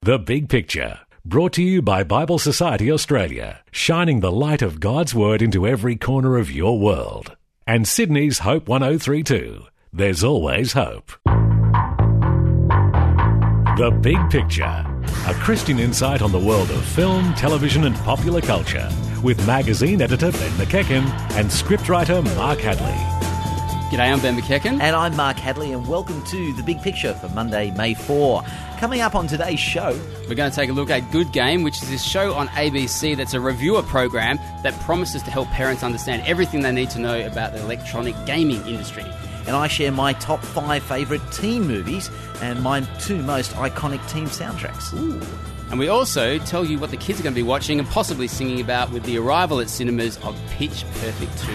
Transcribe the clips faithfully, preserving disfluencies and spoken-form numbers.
The Big Picture, brought to you by Bible Society Australia, shining the light of God's Word into every corner of your world. And Sydney's Hope one oh three point two. There's always hope. The Big Picture, a Christian insight on the world of film, television and popular culture, with magazine editor Ben McEachen and scriptwriter Mark Hadley. G'day, I'm Ben McEachen. And I'm Mark Hadley, and welcome to The Big Picture for Monday, May fourth. Coming up on today's show, we're going to take a look at Good Game, which is this show on A B C that's a reviewer program that promises to help parents understand everything they need to know about the electronic gaming industry. And I share my top five favourite teen movies and my two most iconic teen soundtracks. Ooh. And we also tell you what the kids are going to be watching and possibly singing about with the arrival at cinemas of Pitch Perfect two.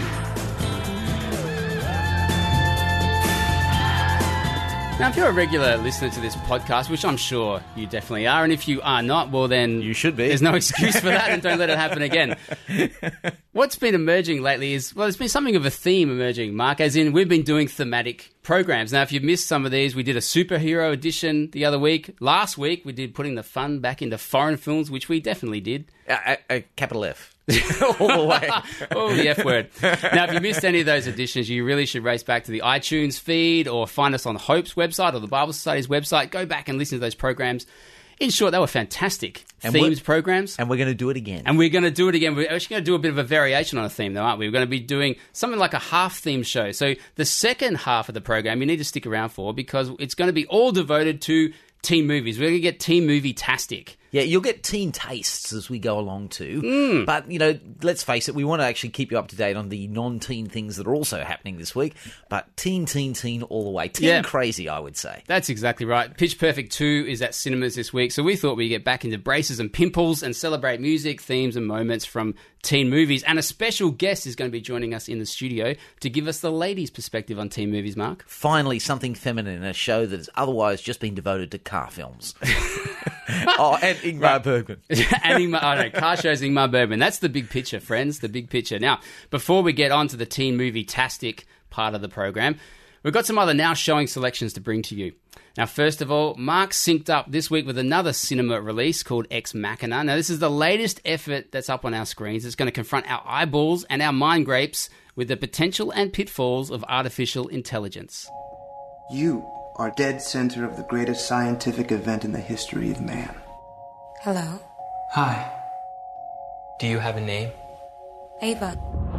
Now, if you're a regular listener to this podcast, which I'm sure you definitely are, and if you are not, well then... You should be. There's no excuse for that, and don't let it happen again. What's been emerging lately is, well, there's been something of a theme emerging, Mark, as in we've been doing thematic programs. Now, if you've missed some of these, we did a superhero edition the other week. Last week, we did putting the fun back into foreign films, which we definitely did. Uh, uh, capital F. All the way. Oh, the F word. Now, if you missed any of those editions, you really should race back to the iTunes feed or find us on Hope's website or the Bible Society's website. Go back and listen to those programs. In short, they were fantastic and themes programs. And we're going to do it again. And we're going to do it again. We're actually going to do a bit of a variation on a theme, though, aren't we? We're going to be doing something like a half-theme show. So the second half of the program you need to stick around for because it's going to be all devoted to teen movies. We're going to get teen movie-tastic. Yeah, you'll get teen tastes as we go along too. Mm. But, you know, let's face it, we want to actually keep you up to date on the non-teen things that are also happening this week. But teen, teen, teen all the way. Teen yeah. crazy, I would say. That's exactly right. Pitch Perfect two is at cinemas this week, so we thought we'd get back into braces and pimples and celebrate music, themes and moments from teen movies. And a special guest is going to be joining us in the studio to give us the ladies' perspective on teen movies, Mark. Finally, something feminine in a show that has otherwise just been devoted to car films. Oh, and Ingmar right. Bergman. and Ingmar, oh no, car shows Ingmar Bergman. That's the big picture, friends, the big picture. Now, before we get on to the teen movie-tastic part of the program, we've got some other now showing selections to bring to you. Now, first of all, Mark synced up this week with another cinema release called Ex Machina. Now, this is the latest effort that's up on our screens. It's going to confront our eyeballs and our mind grapes with the potential and pitfalls of artificial intelligence. You are dead center of the greatest scientific event in the history of man. Hello. Hi. Do you have a name? Ava.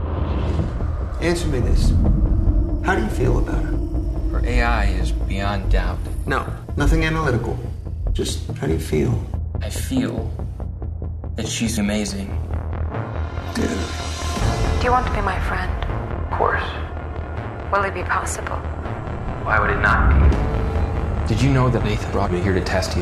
Answer me this. How do you feel about her? Her A I is beyond doubt. No, nothing analytical. Just how do you feel? I feel that she's amazing. Yeah. Do you want to be my friend? Of course. Will it be possible? Why would it not be? Did you know that Nathan brought me here to test you?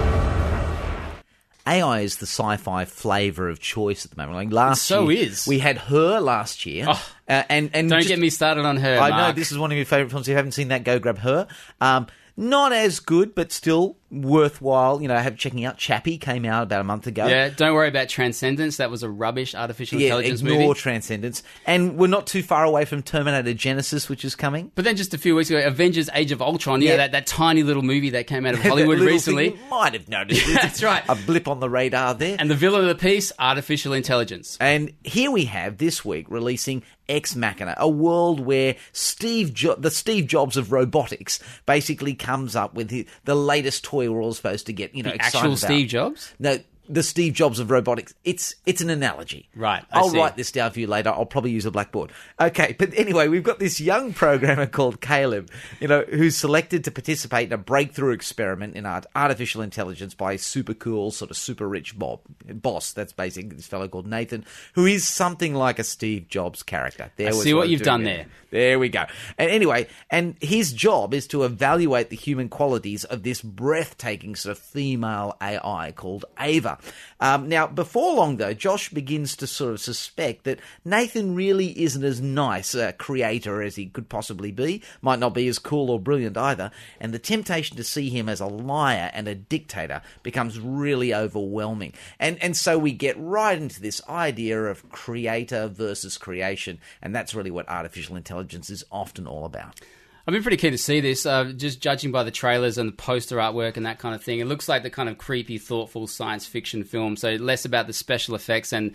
A I is the sci-fi flavour of choice at the moment. Like last so year, is. we had Her last year. Oh, uh, and, and don't just, get me started on Her, I Mark. know, this is one of your favourite films. If you haven't seen that, go grab Her. Um, not as good, but still worthwhile. You know, have checking out. Chappie came out about a month ago. Yeah, don't worry about Transcendence. That was a rubbish artificial yeah, intelligence ignore movie. Transcendence. And we're not too far away from Terminator Genesis, which is coming. But then just a few weeks ago, Avengers Age of Ultron, yeah, Yeah. that, that tiny little movie that came out of Hollywood recently. Thing you might have noticed. That's right. A blip on the radar there. And the villain of the piece, artificial intelligence. And here we have this week releasing Ex Machina, a world where Steve jo- the Steve Jobs of robotics basically comes up with the, the latest toy we're all supposed to get, you know, The excited actual about. Steve Jobs? No, the Steve Jobs of robotics. It's it's an analogy. Right, I I'll see. write this down for you later. I'll probably use a blackboard. Okay, but anyway, we've got this young programmer called Caleb, you know, who's selected to participate in a breakthrough experiment in art, artificial intelligence by a super cool, sort of super rich Bob boss. That's basically this fellow called Nathan, who is something like a Steve Jobs character. There I was see what I'm you've doing done there. there. There we go. And anyway, and his job is to evaluate the human qualities of this breathtaking sort of female A I called Ava. Um, now, before long, though, Josh begins to sort of suspect that Nathan really isn't as nice a creator as he could possibly be, might not be as cool or brilliant either, and the temptation to see him as a liar and a dictator becomes really overwhelming. And, and so we get right into this idea of creator versus creation, and that's really what artificial intelligence is often all about. I've been pretty keen to see this, uh, just judging by the trailers and the poster artwork and that kind of thing. It looks like the kind of creepy, thoughtful science fiction film, so less about the special effects and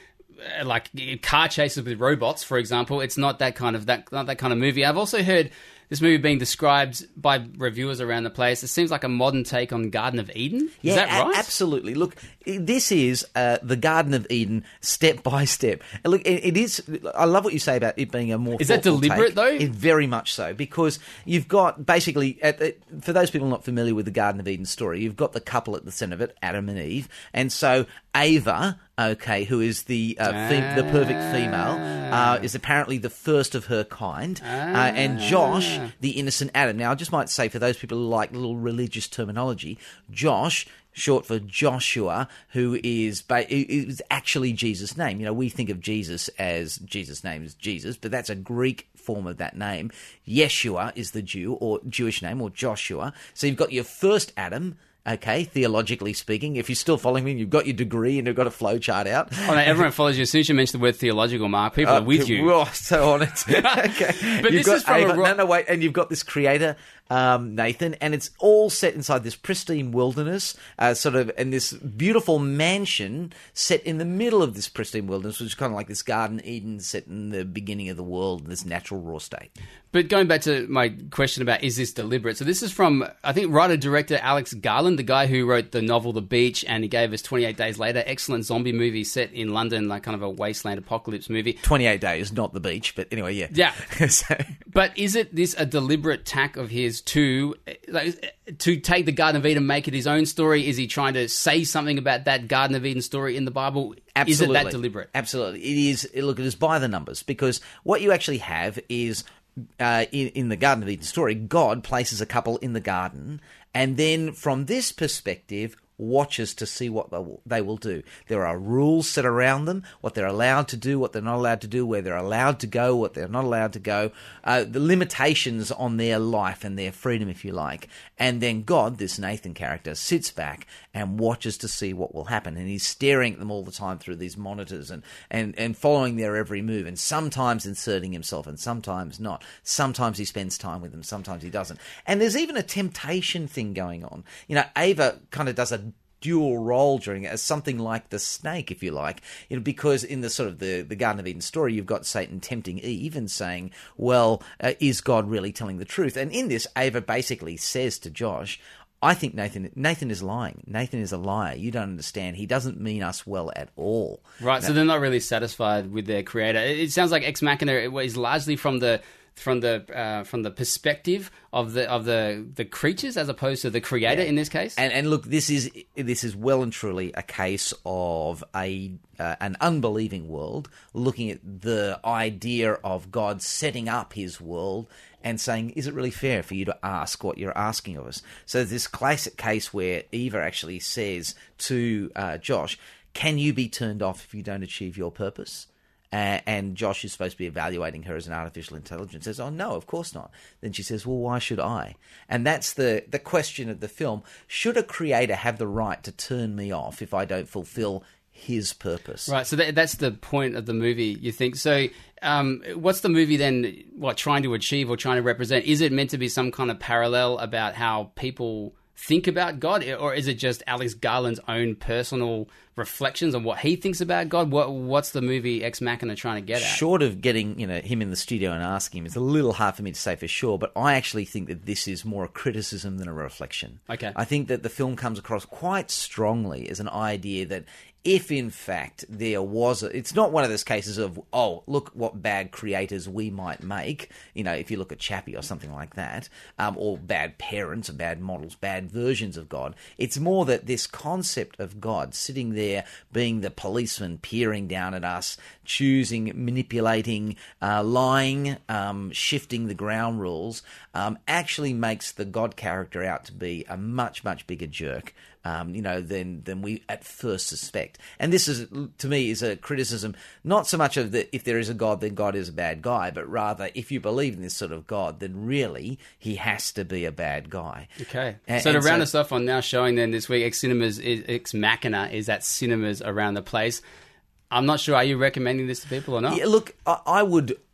uh, like car chases with robots, for example. It's not that kind of that not that kind of movie. I've also heard this movie being described by reviewers around the place. It seems like a modern take on Garden of Eden. Is yeah, that right? A- absolutely. Look, this is uh, the Garden of Eden step by step. And look, it, it is. I love what you say about it being a more. Is that thoughtful deliberate take. though? It, very much so, because you've got basically, at the, for those people not familiar with the Garden of Eden story, you've got the couple at the centre of it, Adam and Eve, and so Ava, okay, who is the uh, fem- the perfect female, uh, is apparently the first of her kind, uh, and Josh, the innocent Adam. Now, I just might say, for those people who like little religious terminology, Josh, short for Joshua, who is ba- is actually Jesus' name. You know, we think of Jesus as Jesus' name is Jesus, but that's a Greek form of that name. Yeshua is the Jew or Jewish name, or Joshua. So you've got your first Adam. Okay, theologically speaking, if you're still following me, you've got your degree and you've got a flow chart out. Oh, no, everyone follows you. As soon as you mention the word theological, Mark, people Uh, are with you. Oh, so on it. Okay. But You've this got is from a Ava- ro- no, no, wait, and you've got this creator, um, Nathan, and it's all set inside this pristine wilderness, uh, sort of, and this beautiful mansion set in the middle of this pristine wilderness, which is kind of like this Garden Eden set in the beginning of the world, this natural raw state. But going back to my question about is this deliberate? So this is from, I think, writer-director Alex Garland, the guy who wrote the novel The Beach, and he gave us twenty-eight Days Later, excellent zombie movie set in London, like kind of a wasteland apocalypse movie. twenty-eight days, not the beach, but anyway, yeah. Yeah. so, But is it this a deliberate tack of his to like, to take the Garden of Eden, make it his own story? Is he trying to say something about that Garden of Eden story in the Bible? Absolutely. Is it that deliberate? Absolutely. It is. Look, it is by the numbers, because what you actually have is uh, in, in the Garden of Eden story, God places a couple in the garden, and then from this perspective, watches to see what they will, they will do. There are rules set around them, what they're allowed to do, what they're not allowed to do, where they're allowed to go, what they're not allowed to go, uh, the limitations on their life and their freedom, if you like. And then God, this Nathan character, sits back and watches to see what will happen. And he's staring at them all the time through these monitors and, and, and following their every move, and sometimes inserting himself and sometimes not. Sometimes he spends time with them, sometimes he doesn't. And there's even a temptation thing going on. You know, Ava kind of does a dual role during it as something like the snake, if you like, you know, because in the sort of the, the Garden of Eden story, you've got Satan tempting Eve and saying, well, uh, is God really telling the truth? And in this, Ava basically says to Josh, I think Nathan Nathan is lying. Nathan is a liar. You don't understand. He doesn't mean us well at all. Right, Now, so they're not really satisfied with their creator. It it sounds like Ex Machina is largely from the from the uh, from the perspective of the of the, the creatures as opposed to the creator in this case. And, and look, this is this is well and truly a case of a uh, an unbelieving world looking at the idea of God setting up his world and saying, is it really fair for you to ask what you're asking of us? So this classic case where Eva actually says to uh, Josh, can you be turned off if you don't achieve your purpose? Uh, and Josh is supposed to be evaluating her as an artificial intelligence. Says, oh, no, of course not. Then she says, well, why should I? And that's the, the question of the film. Should a creator have the right to turn me off if I don't fulfill his purpose? Right, so that, that's the point of the movie, you think. So um, what's the movie then, what, trying to achieve or trying to represent? Is it meant to be some kind of parallel about how people think about God, or is it just Alex Garland's own personal reflections on what he thinks about God? What What's the movie Ex Machina trying to get at? Short of getting, you know, him in the studio and asking him, it's a little hard for me to say for sure, but I actually think that this is more a criticism than a reflection. Okay. I think that the film comes across quite strongly as an idea that if in fact there was a, it's not one of those cases of, oh, look what bad creators we might make, you know, if you look at Chappie or something like that, um, or bad parents or bad models, bad versions of God. It's more that this concept of God sitting there being the policeman peering down at us, choosing, manipulating, uh, lying, um, shifting the ground rules, um, actually makes the God character out to be a much, much bigger jerk. Um, you know, than than we at first suspect. And this is, to me, is a criticism, not so much of the if there is a God, then God is a bad guy, but rather if you believe in this sort of God, then really he has to be a bad guy. Okay. And, so to and round so, us off on now showing then this week, Ex Cinemas, is, Ex Machina is at cinemas around the place. I'm not sure, are you recommending this to people or not? Yeah, look, I, I would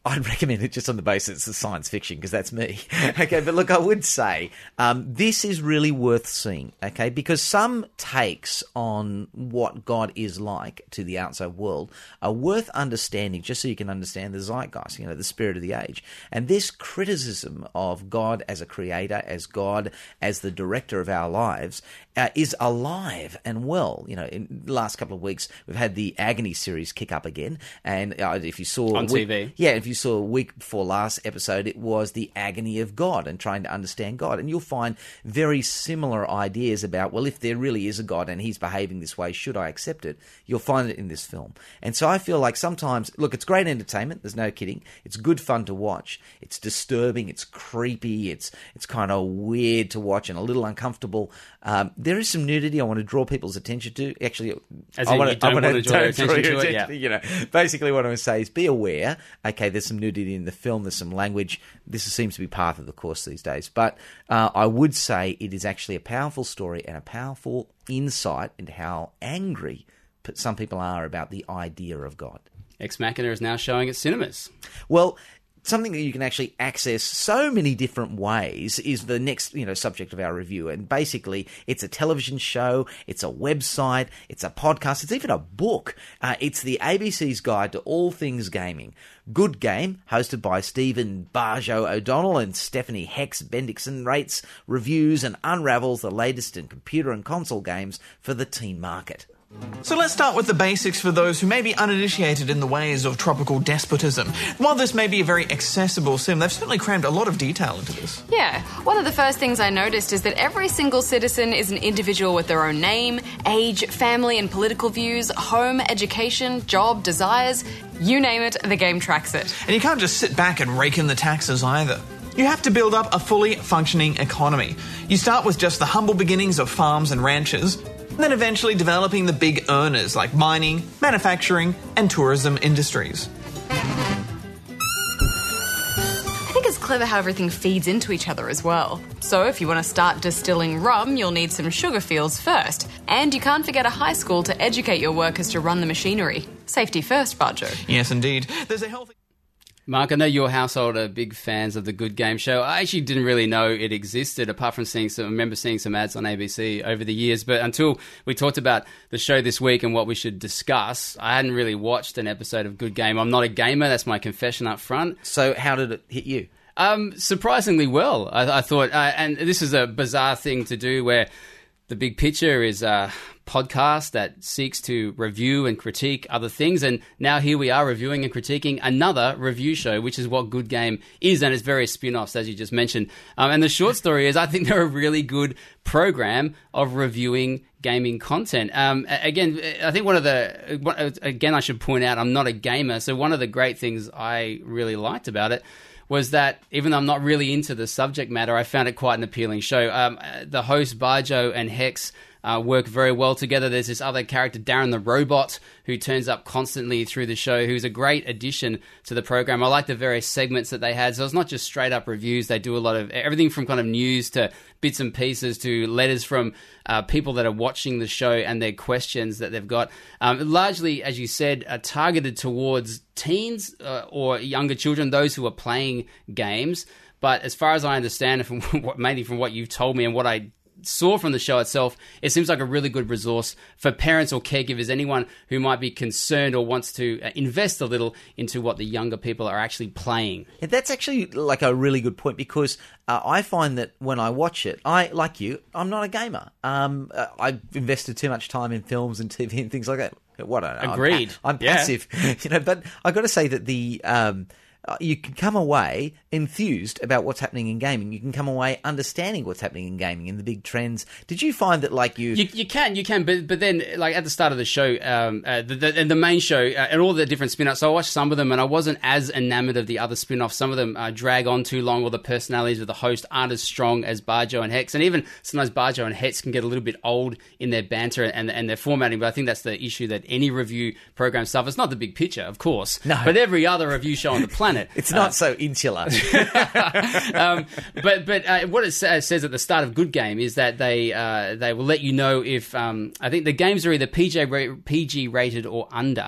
I'd recommend it just on the basis of science fiction, because that's me. Okay, but look, I would say um, this is really worth seeing, okay, because some takes on what God is like to the outside world are worth understanding, just so you can understand the zeitgeist, you know, the spirit of the age. And this criticism of God as a creator, as God as the director of our lives, uh, is alive and well. You know, in the last couple of weeks, we've had the Agony series kick up again, and uh, if you saw on week, T V, yeah, if you saw a week before last episode, it was the agony of God and trying to understand God, and you'll find very similar ideas about, well, if there really is a God and he's behaving this way, should I accept it? You'll find it in this film. And so I feel like sometimes, look, it's great entertainment, there's no kidding, it's good fun to watch, it's disturbing, it's creepy, it's it's kind of weird to watch and a little uncomfortable. Um, there is some nudity I want to draw people's attention to. Actually, As I in want you don't want to draw their attention to it, yeah. You know, basically what I would say is be aware, okay, there's some nudity in the film, there's some language, this seems to be part of the course these days, but uh, I would say it is actually a powerful story and a powerful insight into how angry some people are about the idea of God. Ex Machina is now showing at cinemas. Well, something that you can actually access so many different ways is the next, you know, subject of our review. And basically, it's a television show, it's a website, it's a podcast, it's even a book. Uh, it's the A B C's Guide to All Things Gaming. Good Game, hosted by Stephen Barjo O'Donnell and Stephanie Hex Bendixson, rates, reviews, and unravels the latest in computer and console games for the teen market. So let's start with the basics for those who may be uninitiated in the ways of tropical despotism. While this may be a very accessible sim, they've certainly crammed a lot of detail into this. Yeah, one of the first things I noticed is that every single citizen is an individual with their own name, age, family and political views, home, education, job, desires. You name it, the game tracks it. And you can't just sit back and rake in the taxes either. You have to build up a fully functioning economy. You start with just the humble beginnings of farms and ranches, and then eventually developing the big earners like mining, manufacturing, and tourism industries. I think it's clever how everything feeds into each other as well. So if you want to start distilling rum, you'll need some sugar fields first. And you can't forget a high school to educate your workers to run the machinery. Safety first, Barjo. Yes, indeed. There's a healthy... Mark, I know your household are big fans of the Good Game Show. I actually didn't really know it existed, apart from seeing some, I remember seeing some ads on A B C over the years. But until we talked about the show this week and what we should discuss, I hadn't really watched an episode of Good Game. I'm not a gamer, that's my confession up front. So how did it hit you? Um, surprisingly well, I, I thought. Uh, and this is a bizarre thing to do where the big picture is a podcast that seeks to review and critique other things. And now here we are reviewing and critiquing another review show, which is what Good Game is. And it's various spin-offs, as you just mentioned. Um, and the short story is I think they're a really good program of reviewing gaming content. Um, again, I think one of the, again, I should point out, I'm not a gamer. So one of the great things I really liked about it was that even though I'm not really into the subject matter, I found it quite an appealing show. Um, the hosts, Barjo and Hex, uh, work very well together. There's this other character, Darren the Robot, who turns up constantly through the show, who's a great addition to the program. I like the various segments that they had. So it's not just straight up reviews. They do a lot of everything from kind of news to bits and pieces to letters from uh, people that are watching the show and their questions that they've got. Um, largely, as you said, are targeted towards teens uh, or younger children, those who are playing games. But as far as I understand, from what, mainly from what you've told me and what I saw from the show itself, it seems like a really good resource for parents or caregivers, anyone who might be concerned or wants to invest a little into what the younger people are actually playing. Yeah, that's actually like a really good point, because uh, I find that when I watch it, I, like you, I'm not a gamer. Um, uh, I've invested too much time in films and T V and things like that. What I don't know. Agreed. I'm, pa- I'm yeah. passive, you know. But I got to say that the um, uh, you can come away enthused about what's happening in gaming. You can come away understanding what's happening in gaming and the big trends. Did you find that, like you, you, you can, you can, but but then, like at the start of the show, um, uh, the, the, and the main show, uh, and all the different spin-offs. So I watched some of them, and I wasn't as enamored of the other spin-offs. Some of them uh, drag on too long, or the personalities of the host aren't as strong as Barjo and Hex, and even sometimes Barjo and Hex can get a little bit old in their banter and and their formatting. But I think that's the issue that any review program suffers. Not the big picture, of course, no, but every other review show on the planet. It's not uh, so insular. um, but but uh, what it sa- says at the start of Good Game is that they uh, they will let you know if um, I think the games are either P G ra- P G rated or under.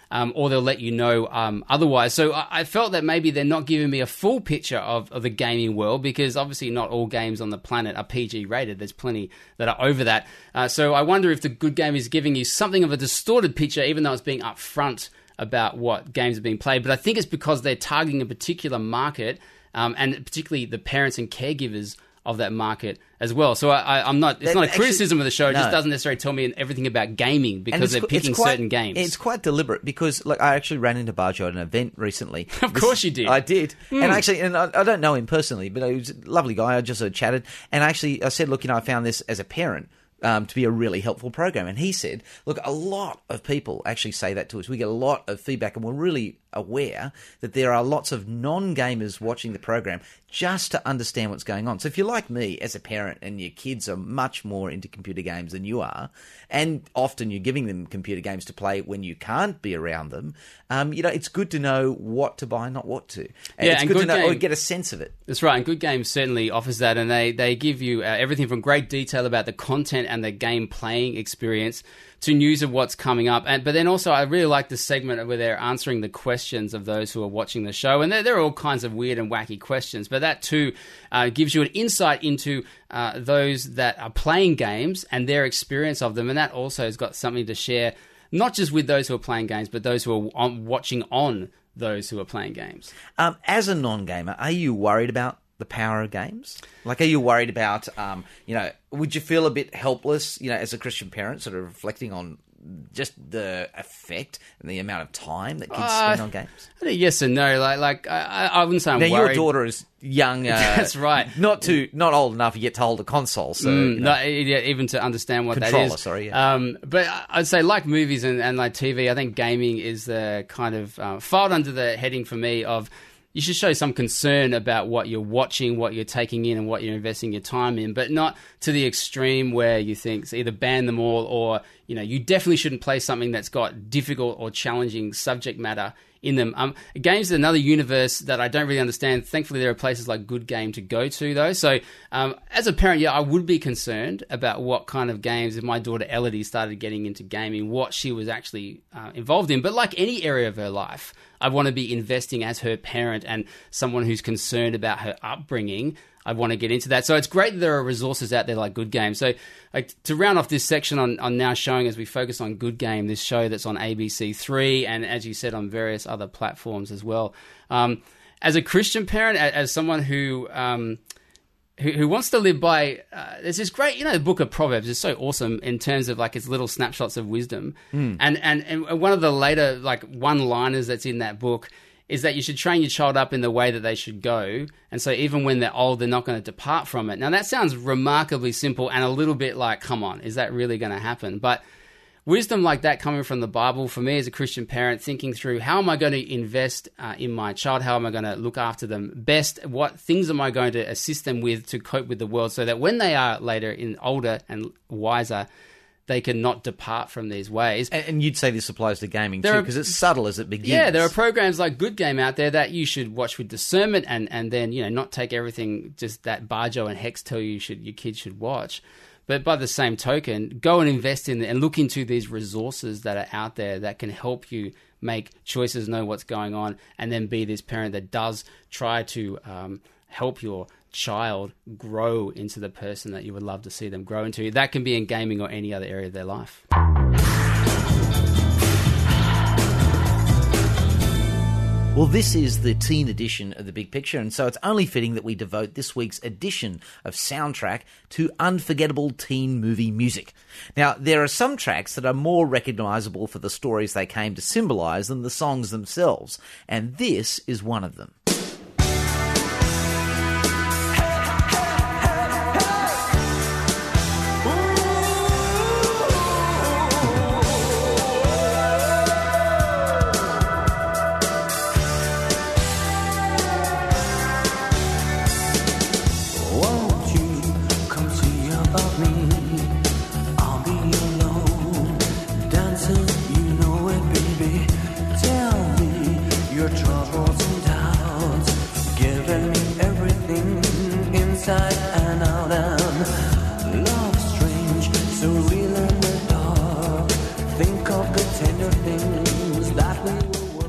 Um, or they'll let you know um, otherwise. So I, I felt that maybe they're not giving me a full picture of, of the gaming world, because obviously not all games on the planet are P G rated. There's plenty that are over that. Uh, so I wonder if the Good Game is giving you something of a distorted picture, even though it's being upfront about what games are being played. But I think it's because they're targeting a particular market, um, and particularly the parents and caregivers of that market as well. So I, I, I'm not. It's That- not a actually, criticism of the show. It no. just doesn't necessarily tell me everything about gaming, because it's they're qu- it's picking quite- certain games. It's quite deliberate, because like I actually ran into Barjo at an event recently. Of course you did. I did. Mm. And actually, and I, I don't know him personally, but he was a lovely guy. I just sort of chatted. And actually, I said, look, you know, I found this as a parent um, to be a really helpful program. And he said, look, a lot of people actually say that to us. We get a lot of feedback, and we're really aware that there are lots of non-gamers watching the program just to understand what's going on. So if you're like me as a parent and your kids are much more into computer games than you are, and often you're giving them computer games to play when you can't be around them, um, you know, it's good to know what to buy, not what to. And Yeah, it's and good, Good to know Game- or get a sense of it. That's right, and Good Game certainly offers that, and they, they give you uh, everything from great detail about the content and the game playing experience to news of what's coming up. And but then also, I really like the segment where they're answering the questions of those who are watching the show, and there, there are all kinds of weird and wacky questions, but that too uh, gives you an insight into uh, those that are playing games and their experience of them, and that also has got something to share, not just with those who are playing games, but those who are on, watching on those who are playing games. Um, as a non-gamer, are you worried about the power of games? Like, are you worried about, um, you know, would you feel a bit helpless, you know, as a Christian parent, sort of reflecting on just the effect and the amount of time that kids Uh, spend on games? I think yes and no. Like, like I, I wouldn't say I'm Now, worried. your daughter is young. Uh, That's right. Not too, not old enough yet to hold a console, so Mm, you know. not, yeah, even to understand what Controller, that is. sorry, yeah. Um, but I'd say, like movies and, and like T V, I think gaming is the kind of uh, filed under the heading for me of you should show some concern about what you're watching, what you're taking in, and what you're investing your time in, but not to the extreme where you think it's either ban them all or, you know, you definitely shouldn't play something that's got difficult or challenging subject matter in them. Um, games is another universe that I don't really understand. Thankfully, there are places like Good Game to go to, though. So, um, as a parent, yeah, I would be concerned about what kind of games, if my daughter Elodie started getting into gaming, what she was actually uh, involved in. But like any area of her life, I want to be investing as her parent and someone who's concerned about her upbringing. I want to get into that. So it's great that there are resources out there like Good Game. So like, to round off this section on, on Now Showing, as we focus on Good Game, this show that's on A B C three and, as you said, on various other platforms as well. Um, as a Christian parent, as, as someone who... Um, Who, who wants to live by, uh, there's this great, you know, the book of Proverbs is so awesome in terms of like its little snapshots of wisdom. Mm. And, and and one of the later like one-liners that's in that book is that you should train your child up in the way that they should go. And so even when they're old, they're not going to depart from it. Now that sounds remarkably simple and a little bit like, come on, is that really going to happen? But wisdom like that coming from the Bible, for me as a Christian parent, thinking through how am I going to invest uh, in my child? How am I going to look after them best? What things am I going to assist them with to cope with the world so that when they are later in older and wiser, they can not depart from these ways? And, and you'd say this applies to gaming There too, are- because it's subtle as it begins. Yeah, there are programs like Good Game out there that you should watch with discernment and, and then, you know, not take everything just that Barjo and Hex tell you should your kids should watch. But by the same token, go and invest in and look into these resources that are out there that can help you make choices, know what's going on, and then be this parent that does try to um, help your child grow into the person that you would love to see them grow into. That can be in gaming or any other area of their life. Well, this is the teen edition of The Big Picture, and so it's only fitting that we devote this week's edition of Soundtrack to unforgettable teen movie music. Now, there are some tracks that are more recognisable for the stories they came to symbolise than the songs themselves, and this is one of them. Think of the tender things that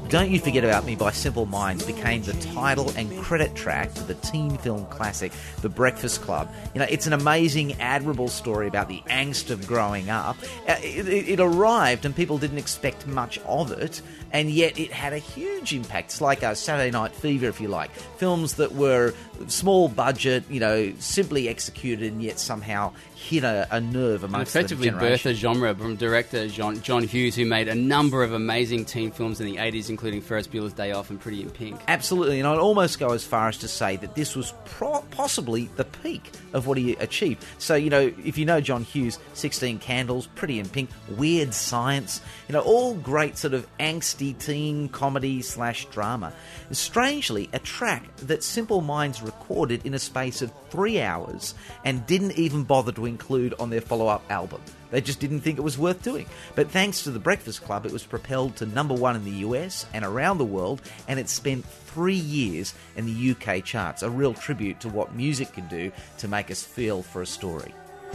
Don't You Forget About Me by Simple Minds became the title and credit track for the teen film classic The Breakfast Club. You know, it's an amazing, admirable story about the angst of growing up. Uh, It, it, it arrived and people didn't expect much of it, and yet it had a huge impact. It's like a Saturday Night Fever, if you like. Films that were small budget, you know, simply executed, and yet somehow hit a, a nerve And amongst the effectively generation. birthed a genre from director John, John Hughes, who made a number of amazing teen films in the eighties, including Ferris Bueller's Day Off and Pretty in Pink. Absolutely, and I'd almost go as far as to say that this was pro- possibly the peak of what he achieved. So, you know, if you know John Hughes, sixteen Candles, Pretty in Pink, Weird Science, you know, all great sort of angsty teen comedy slash drama. Strangely, a track that Simple Minds recorded in a space of three hours and didn't even bother to include on their follow-up album. They just didn't think it was worth doing. But thanks to The Breakfast Club, it was propelled to number one in the U S and around the world, and it spent three years in the U K charts, a real tribute to what music can do to make us feel for a story.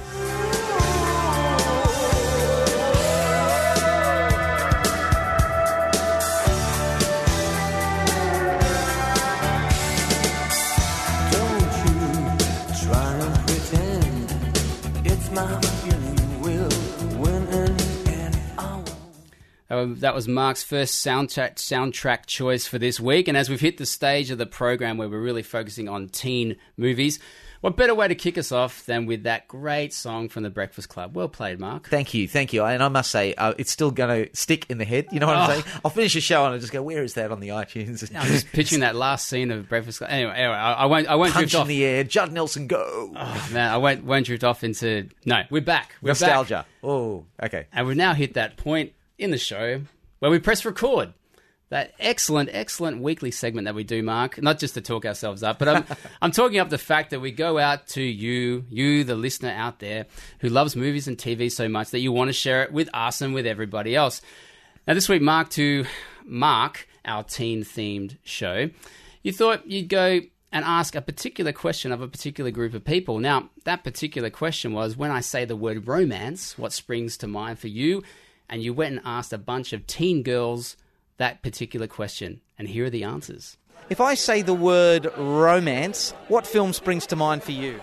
Uh, that was Mark's first soundtrack soundtrack choice for this week. And as we've hit the stage of the program where we're really focusing on teen movies, what better way to kick us off than with that great song from The Breakfast Club? Well played, Mark. Thank you, thank you. And I must say, uh, it's still going to stick in the head. You know what Oh. I'm saying? I'll finish a show and I'll just go, where is that on the iTunes? I'm just picturing that last scene of Breakfast Club. Anyway, anyway I, I won't. I won't Punch drift in off. the air, Judd Nelson, go! Oh, man, I won't. Won't drift off into. No, we're back. We're Nostalgia. back. Oh, okay. And we've now hit that point in the show where we press record. That excellent, excellent weekly segment that we do, Mark. Not just to talk ourselves up, but I'm, I'm talking up the fact that we go out to you, you, the listener out there, who loves movies and T V so much that you want to share it with us and with everybody else. Now, this week, Mark, to mark our teen-themed show, you thought you'd go and ask a particular question of a particular group of people. Now, that particular question was, when I say the word romance, what springs to mind for you? And you went and asked a bunch of teen girls that particular question. And here are the answers. If I say the word romance, what film springs to mind for you?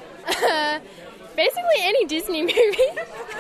Basically any Disney movie.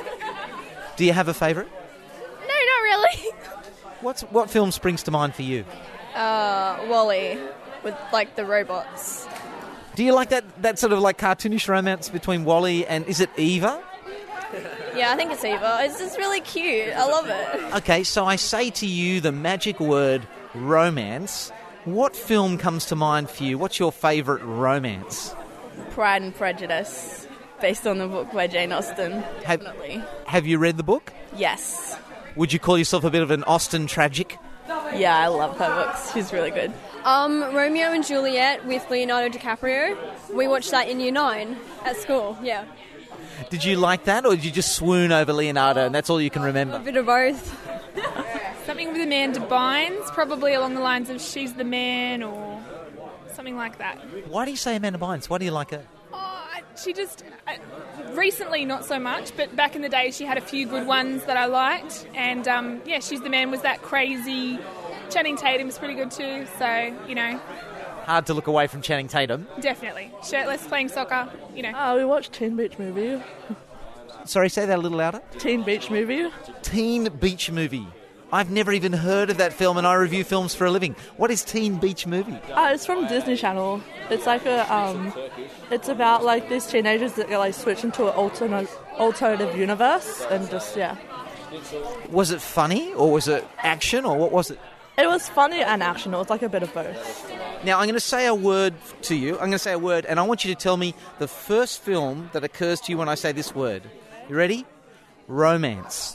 Do you have a favourite? No, not really. What's What film springs to mind for you? Uh, Wall-E, with like the robots. Do you like that, that sort of like cartoonish romance between Wall-E and, is it Eva? Yeah, I think it's Eva. It's just really cute. I love it. Okay, so I say to you the magic word romance. What film comes to mind for you? What's your favourite romance? Pride and Prejudice, based on the book by Jane Austen. Have, Definitely. have you read the book? Yes. Would you call yourself a bit of an Austen tragic? Yeah, I love her books. She's really good. Um, Romeo and Juliet with Leonardo DiCaprio. We watched that in year nine at school, yeah. Did you like that, or did you just swoon over Leonardo and that's all you can remember? A bit of both. Something with Amanda Bynes, probably along the lines of She's the Man or something like that. Why do you say Amanda Bynes? Why do you like her? Oh, I- she just... I, recently, not so much, but back in the day she had a few good ones that I liked. And, um, yeah, She's the Man was that crazy. Channing Tatum was pretty good too, so, you know... Hard to look away from Channing Tatum. Definitely. Shirtless, playing soccer, you know. Oh, we watched Teen Beach Movie. Sorry, say that a little louder. Teen Beach Movie. Teen Beach Movie. I've never even heard of that film, and I review films for a living. What is Teen Beach Movie? Uh, it's from Disney Channel. It's like a, um, it's about like these teenagers that get like switch into an alternate, alternative universe, and just yeah. Was it funny, or was it action, or what was it? It was funny and action. It was like a bit of both. Now, I'm going to say a word to you. I'm going to say a word, and I want you to tell me the first film that occurs to you when I say this word. You ready? Romance.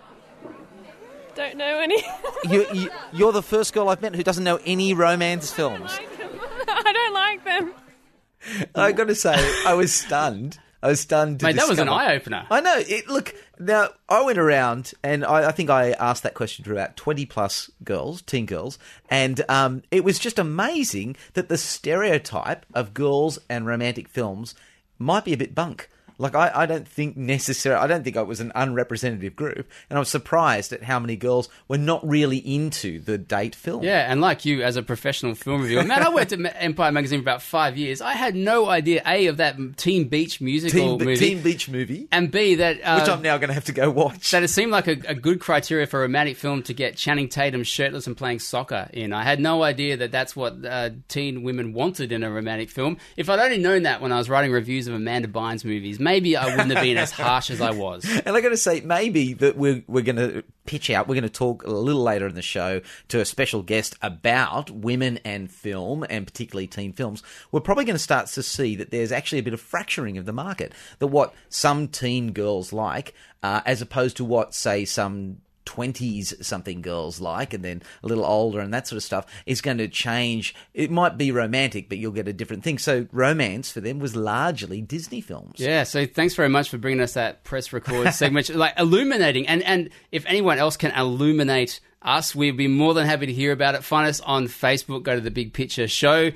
Don't know any. you, you, you're the first girl I've met who doesn't know any romance films. I don't like them. I got to say, I was stunned. I was stunned to Mate, that was an discover- eye-opener. I know. It, look, now, I went around, and I, I think I asked that question to about twenty-plus girls, teen girls, and um, it was just amazing that the stereotype of girls and romantic films might be a bit bunk. Like, I, I don't think necessarily, I don't think it was an unrepresentative group. And I was surprised at how many girls were not really into the date film. Yeah, and like you, as a professional film reviewer, man, I worked at Empire Magazine for about five years. I had no idea, A, of that Teen Beach musical Teen, movie. Teen Beach movie. And B, that... Uh, which I'm now going to have to go watch. That it seemed like a, a good criteria for a romantic film to get Channing Tatum shirtless and playing soccer in. I had no idea that that's what uh, teen women wanted in a romantic film. If I'd only known that when I was writing reviews of Amanda Bynes movies, maybe I wouldn't have been as harsh as I was. And I'm going to say, maybe that we're, we're going to pitch out, we're going to talk a little later in the show to a special guest about women and film, and particularly teen films. We're probably going to start to see that there's actually a bit of fracturing of the market, that what some teen girls like, uh, as opposed to what, say, some twenties-something girls like, and then a little older and that sort of stuff, is going to change. It might be romantic, but you'll get a different thing. So romance for them was largely Disney films. Yeah, so thanks very much for bringing us that press record segment, like illuminating. And, and if anyone else can illuminate us, we'd be more than happy to hear about it. Find us on Facebook, go to The Big Picture Show,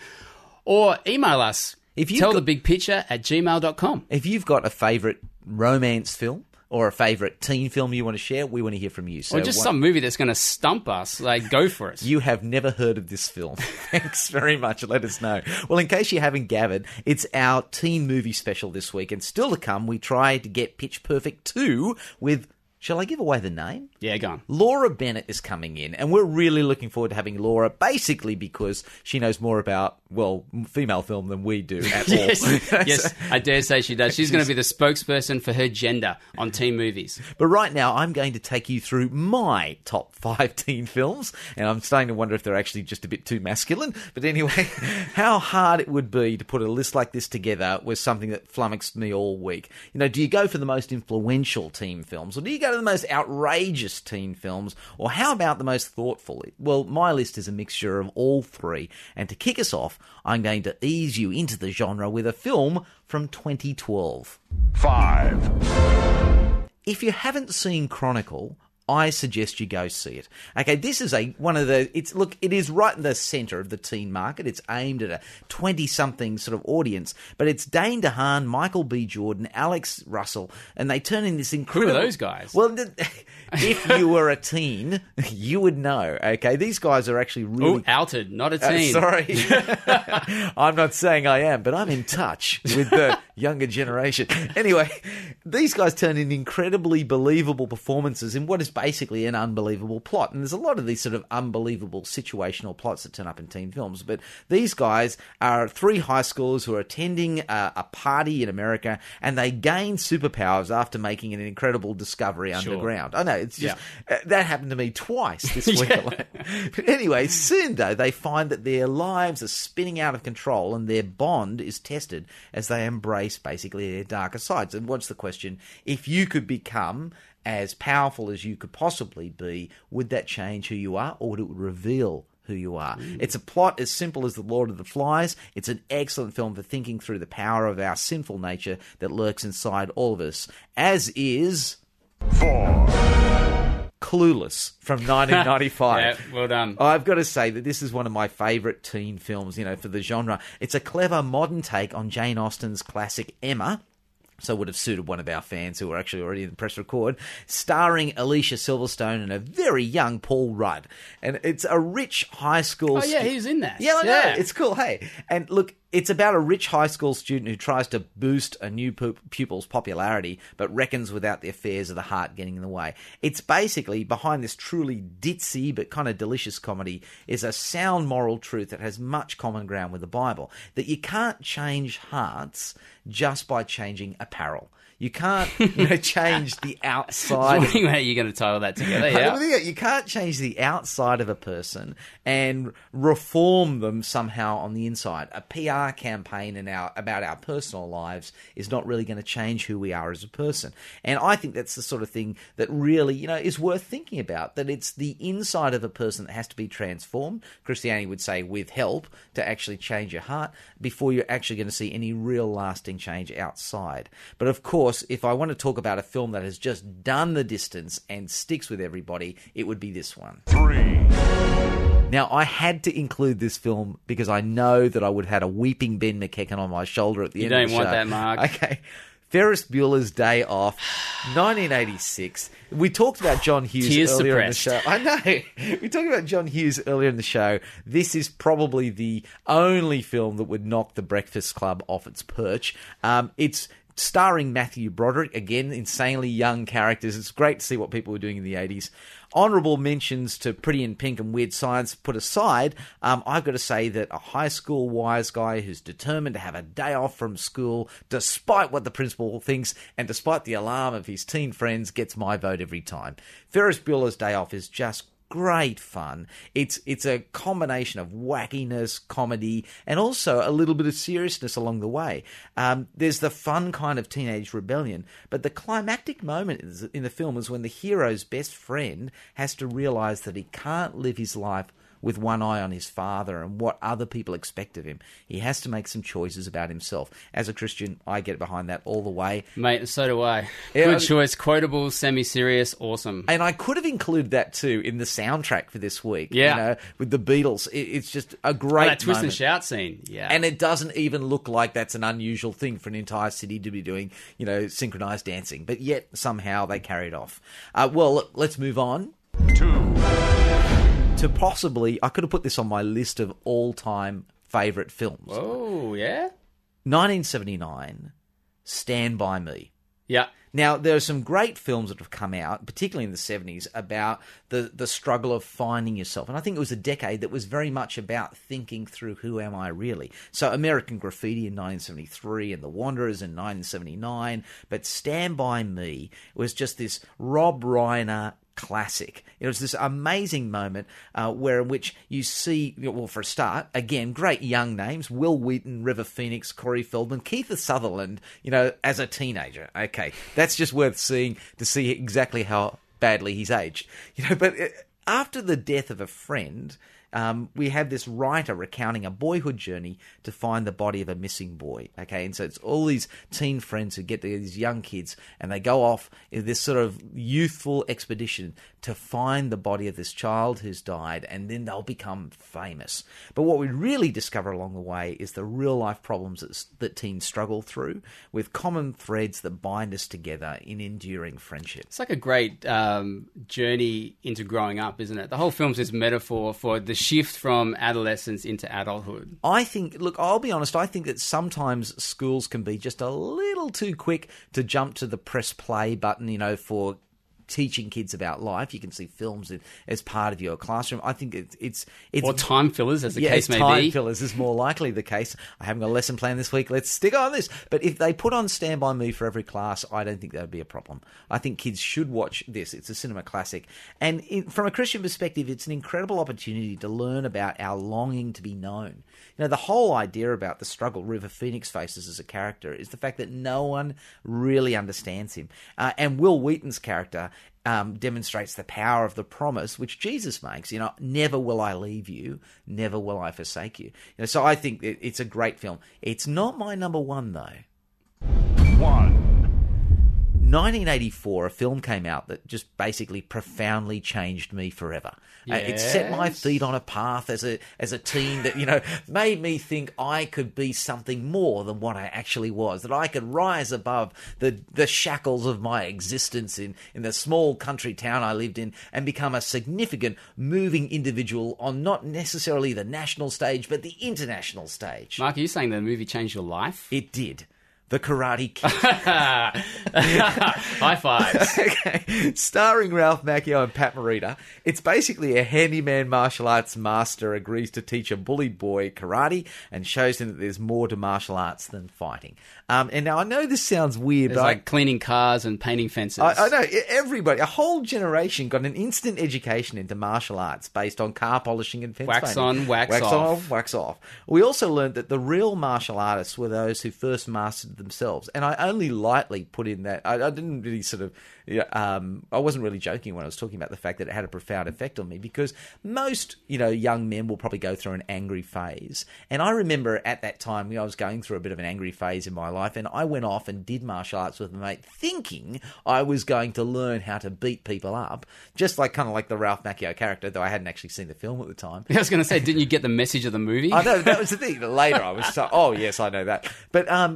or email us. If you've Tell got, the big picture at gmail dot com. If you've got a favourite romance film, or a favourite teen film you want to share, we want to hear from you. So or just one, some movie that's going to stump us. Like, go for it. You have never heard of this film. Thanks very much. Let us know. Well, in case you haven't gathered, it's our teen movie special this week. And still to come, we try to get Pitch Perfect two with... Shall I give away the name? Yeah, go on. Laura Bennett is coming in, and we're really looking forward to having Laura, basically because she knows more about, well, female film than we do at yes, all. yes, I dare say she does. She's going to be the spokesperson for her gender on teen movies. But right now, I'm going to take you through my top five teen films, and I'm starting to wonder if they're actually just a bit too masculine. But anyway, how hard it would be to put a list like this together was something that flummoxed me all week. You know, do you go for the most influential teen films, or do you go to the most outrageous teen films, or how about the most thoughtful? Well, my list is a mixture of all three, and to kick us off, I'm going to ease you into the genre with a film from twenty twelve. Five. If you haven't seen Chronicle, I suggest you go see it. Okay, this is a one of the... It's look, it is right in the centre of the teen market. It's aimed at a twenty-something sort of audience, but it's Dane DeHaan, Michael B. Jordan, Alex Russell, and they turn in this incredible... Who are those guys? Well, if you were a teen, you would know, okay? These guys are actually really... Ooh, outed, not a teen. Uh, sorry. I'm not saying I am, but I'm in touch with the younger generation. Anyway, these guys turn in incredibly believable performances in what is basically an unbelievable plot. And there's a lot of these sort of unbelievable situational plots that turn up in teen films. But these guys are three high schoolers who are attending a, a party in America, and they gain superpowers after making an incredible discovery Sure. underground. I know, it's just... Yeah. Uh, that happened to me twice this week Yeah. alone. But anyway, soon though, they find that their lives are spinning out of control, and their bond is tested as they embrace basically their darker sides. And what's the question? If you could become as powerful as you could possibly be, would that change who you are, or would it reveal who you are? Mm. It's a plot as simple as The Lord of the Flies. It's an excellent film for thinking through the power of our sinful nature that lurks inside all of us, as is... Four. Clueless from nineteen ninety-five. Yeah, well done. I've got to say that this is one of my favourite teen films, you know, for the genre. It's a clever modern take on Jane Austen's classic Emma, so would have suited one of our fans who were actually already in the press record, starring Alicia Silverstone and a very young Paul Rudd. And it's a rich high school... Oh, yeah, stu- he was in that. Yeah, I know. Yeah. It's cool, hey. And look, it's about a rich high school student who tries to boost a new pu- pupil's popularity, but reckons without the affairs of the heart getting in the way. It's basically, behind this truly ditzy but kind of delicious comedy, is a sound moral truth that has much common ground with the Bible, that you can't change hearts just by changing apparel. You can't, you know, change the outside. Of... How you're going to tie all that together, yeah? You can't change the outside of a person and reform them somehow on the inside. A P R campaign in our, about our personal lives is not really going to change who we are as a person. And I think that's the sort of thing that really, you know, is worth thinking about, that it's the inside of a person that has to be transformed. Christianity would say with help to actually change your heart before you're actually going to see any real lasting change outside. But of course, if I want to talk about a film that has just done the distance and sticks with everybody, it would be this one. Three. Now, I had to include this film because I know that I would have had a weeping Ben McKecken on my shoulder at the You end of the show. don't want that, Mark. Okay. Ferris Bueller's Day Off, nineteen eighty-six. We talked about John Hughes Tears earlier suppressed. in the show. I know. We talked about John Hughes earlier in the show. This is probably the only film that would knock The Breakfast Club off its perch. Um, it's starring Matthew Broderick, again, insanely young characters. It's great to see what people were doing in the eighties. Honourable mentions to Pretty in Pink and Weird Science put aside, um, I've got to say that a high school wise guy who's determined to have a day off from school, despite what the principal thinks and despite the alarm of his teen friends, gets my vote every time. Ferris Bueller's Day Off is just great fun. It's it's a combination of wackiness, comedy, and also a little bit of seriousness along the way. Um, there's the fun kind of teenage rebellion, but the climactic moment in the film is when the hero's best friend has to realise that he can't live his life with one eye on his father and what other people expect of him. He has to make some choices about himself. As a Christian, I get behind that all the way. Mate, so do I. Yeah, Good I- choice. Quotable, semi-serious, awesome. And I could have included that too in the soundtrack for this week. Yeah. You know, with the Beatles. It, it's just a Oh, great that twist moment. and shout scene. Yeah. And it doesn't even look like that's an unusual thing for an entire city to be doing, you know, synchronized dancing. But yet, somehow, they carry it off. Uh, well, look, let's move on. Two. To possibly, I could have put this on my list of all-time favourite films. Oh, yeah? nineteen seventy-nine, Stand By Me. Yeah. Now, there are some great films that have come out, particularly in the seventies, about the, the struggle of finding yourself. And I think it was a decade that was very much about thinking through who am I really. So American Graffiti in nineteen seventy-three and The Wanderers in nineteen seventy-nine. But Stand By Me was just this Rob Reiner classic. It was this amazing moment uh, where in which you see, well, for a start, again, great young names, Will Wheaton, River Phoenix, Corey Feldman, Keith Sutherland, you know, as a teenager. Okay, that's just worth seeing to see exactly how badly he's aged. You know, but uh, after the death of a friend, Um, we have this writer recounting a boyhood journey to find the body of a missing boy. Okay, and so it's all these teen friends who get these young kids and they go off in this sort of youthful expedition to find the body of this child who's died, and then they'll become famous. But what we really discover along the way is the real life problems that, that teens struggle through, with common threads that bind us together in enduring friendship. It's like a great um, journey into growing up, isn't it? The whole film's this metaphor for the shift from adolescence into adulthood. I think, look, I'll be honest, I think that sometimes schools can be just a little too quick to jump to the press play button, you know, for teaching kids about life. You can see films in, as part of your classroom. I think it's... it's, it's or time fillers, as the yeah, case may time be. fillers is more likely the case. I haven't got a lesson plan this week. Let's stick on this. But if they put on Stand By Me for every class, I don't think that would be a problem. I think kids should watch this. It's a cinema classic. And in, from a Christian perspective, it's an incredible opportunity to learn about our longing to be known. You know, the whole idea about the struggle River Phoenix faces as a character is the fact that no one really understands him. Uh, and Will Wheaton's character um, demonstrates the power of the promise which Jesus makes. You know, never will I leave you, never will I forsake you. You know, so I think it, it's a great film. It's not my number one, though. One. nineteen eighty-four, a film came out that just basically profoundly changed me forever. Uh, it set my feet on a path as a as a teen that, you know, made me think I could be something more than what I actually was, that I could rise above the, the shackles of my existence in, in the small country town I lived in and become a significant, moving individual on not necessarily the national stage, but the international stage. Mark, are you saying the movie changed your life? It did. The Karate Kid. High fives. Okay. Starring Ralph Macchio and Pat Morita, it's basically a handyman martial arts master agrees to teach a bullied boy karate and shows him that there's more to martial arts than fighting. Um, and now I know this sounds weird, It's but like cleaning cars and painting fences. I, I know everybody, a whole generation got an instant education into martial arts based on car polishing and fence Wax painting. on, wax wax off. on, wax off. We also learned that the real martial artists were those who first mastered themselves, and I only lightly put in that. I, I didn't really sort of, you know, um, I wasn't really joking when I was talking about the fact that it had a profound effect on me, because most, you know, young men will probably go through an angry phase, and I remember at that time, you know, I was going through a bit of an angry phase in my life, and I went off and did martial arts with a mate, thinking I was going to learn how to beat people up, just like kind of like the Ralph Macchio character, though I hadn't actually seen the film at the time. I was going to say, didn't you get the message of the movie? I know, that was the thing. Later I was so, oh yes, I know that. But um, and actually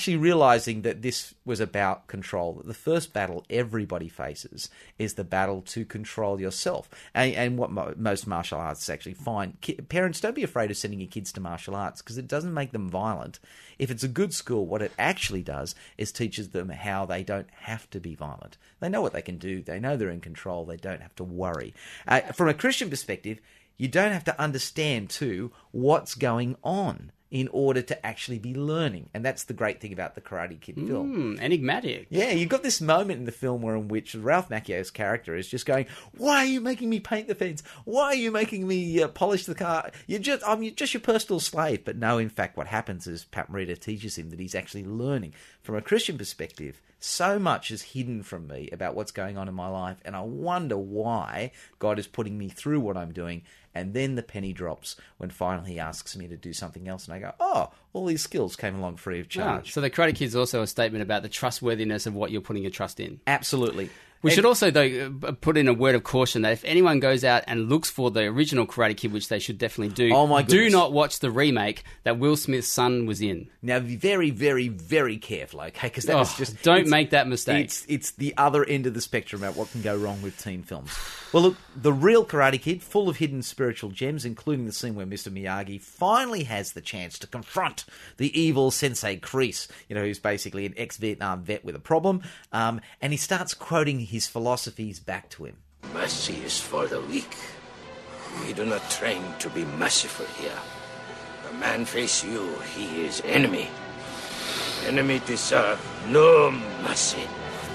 actually realizing that this was about control. That the first battle everybody faces is the battle to control yourself. And, and what mo- most martial arts actually find. Ki- parents, don't be afraid of sending your kids to martial arts because it doesn't make them violent. If it's a good school, what it actually does is teaches them how they don't have to be violent. They know what they can do. They know they're in control. They don't have to worry. Uh, from a Christian perspective, you don't have to understand, too, what's going on in order to actually be learning. And that's the great thing about the Karate Kid film. Mm, enigmatic. Yeah, you've got this moment in the film where in which Ralph Macchio's character is just going, why are you making me paint the fence? Why are you making me uh, polish the car? You're just, I'm just your personal slave. But no, in fact, what happens is Pat Morita teaches him that he's actually learning. From a Christian perspective, so much is hidden from me about what's going on in my life, and I wonder why God is putting me through what I'm doing. And then the penny drops when finally he asks me to do something else, and I go, oh, all these skills came along free of charge. Ah, so the Karate Kid's also a statement about the trustworthiness of what you're putting your trust in. Absolutely. We should also, though, put in a word of caution that if anyone goes out and looks for the original Karate Kid, which they should definitely do, oh my do not watch the remake that Will Smith's son was in. Now, be very, very, very careful, okay? Because that oh, was just don't make that mistake. It's it's the other end of the spectrum about what can go wrong with teen films. Well, look, the real Karate Kid, full of hidden spiritual gems, including the scene where Mister Miyagi finally has the chance to confront the evil Sensei Kreese, you know, who's basically an ex-Vietnam vet with a problem, um, and he starts quoting his philosophies back to him. Mercy is for the weak. We do not train to be merciful here. The man face you, he is enemy. Enemy deserve no mercy.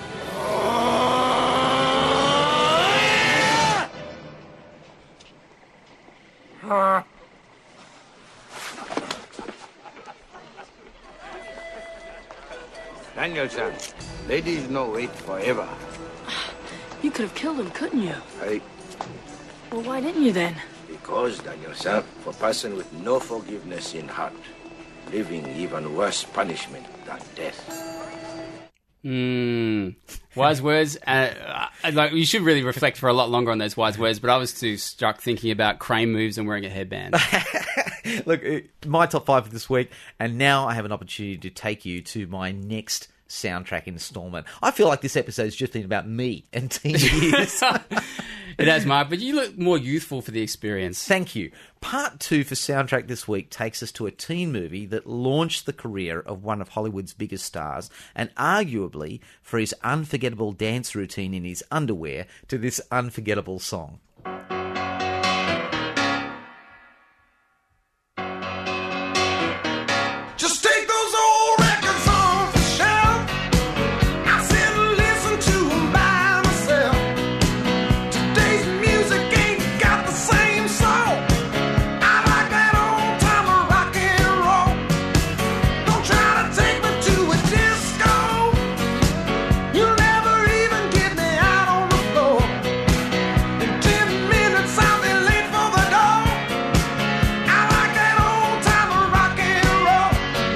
Daniel-san, ladies no wait forever. You could have killed him, couldn't you? I... Well, why didn't you then? Because, Daniel-san, for person with no forgiveness in heart, living even worse punishment than death. Hmm. Wise words. Uh, like you should really reflect for a lot longer on those wise words, but I was too struck thinking about crane moves and wearing a headband. Look, my top five for this week, and now I have an opportunity to take you to my next soundtrack installment. I feel like this episode's just been about me and teen years. It has, Mark, but you look more youthful for the experience. Thank you. Part two for soundtrack this week takes us to a teen movie that launched the career of one of Hollywood's biggest stars, and arguably for his unforgettable dance routine in his underwear to this unforgettable song. Just take those old records off the shelf. I sit and listen to them by myself. Today's music ain't got the same soul. I like that old time of rock and roll. Don't try to take me to a disco. You'll never even get me out on the floor. In ten minutes I'll be late for the door. I like that old time of rock and roll.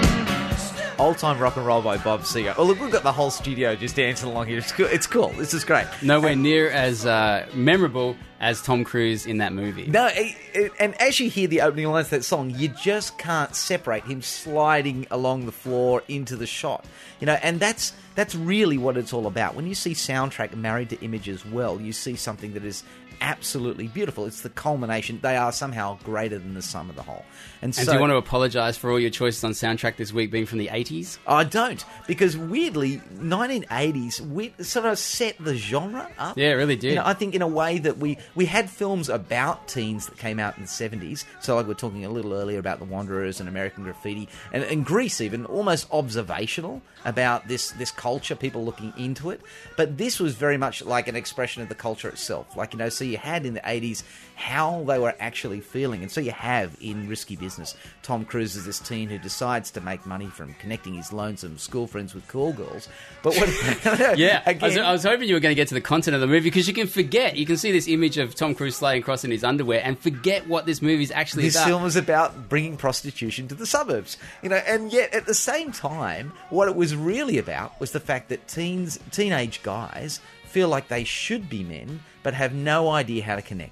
Old Time Rock and Roll by Bob Seger. Oh, look, we've got the whole studio just dancing along here. It's cool. It's cool. This is great. Nowhere near as uh, memorable as Tom Cruise in that movie. No, it, it, and as you hear the opening lines of that song, you just can't separate him sliding along the floor into the shot. You know, and that's that's really what it's all about. When you see soundtrack married to image as well, you see something that is absolutely beautiful. It's the culmination. They are somehow greater than the sum of the whole. And, And so, do you want to apologise for all your choices on soundtrack this week being from the eighties? I don't, because weirdly, nineteen eighties we sort of set the genre up. Yeah, it really did. You know, I think in a way that we, we had films about teens that came out in the seventies. So like we we're talking a little earlier about The Wanderers and American Graffiti, and, and Grease even, almost observational about this, this culture, people looking into it. But this was very much like an expression of the culture itself. Like, you know, so you had in the eighties how they were actually feeling. And so you have in Risky Business, Tom Cruise is this teen who decides to make money from connecting his lonesome school friends with cool girls. But what... yeah, again, I, was, I was hoping you were going to get to the content of the movie, because you can forget. You can see this image of Tom Cruise sliding across in his underwear and forget what this movie is actually this about. film was about bringing prostitution to the suburbs. You know, and yet at the same time, what it was really about was the fact that teens, teenage guys feel like they should be men, but have no idea how to connect.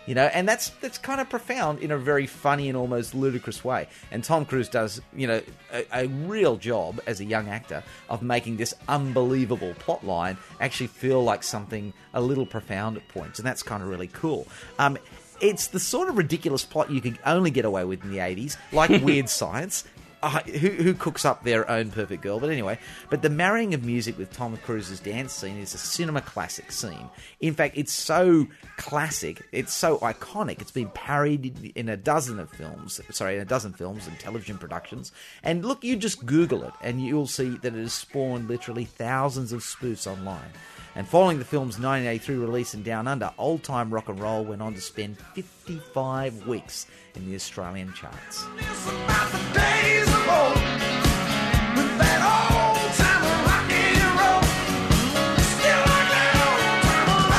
You know, and that's that's kind of profound in a very funny and almost ludicrous way. And Tom Cruise does, you know, a, a real job as a young actor of making this unbelievable plot line actually feel like something a little profound at points, and that's kind of really cool. Um, it's the sort of ridiculous plot you could only get away with in the eighties, like Weird Science. Uh, who, who cooks up their own perfect girl? But anyway, but the marrying of music with Tom Cruise's dance scene is a cinema classic scene. In fact, it's so classic, it's so iconic. It's been parodied in a dozen of films, sorry, in a dozen films and television productions. And look, you just Google it, and you'll see that it has spawned literally thousands of spoofs online. And following the film's nineteen eighty-three release in Down Under, Old Time Rock and Roll went on to spend fifty-five weeks in the Australian charts. Days of old, with that old time of rock and roll. Still like that old time of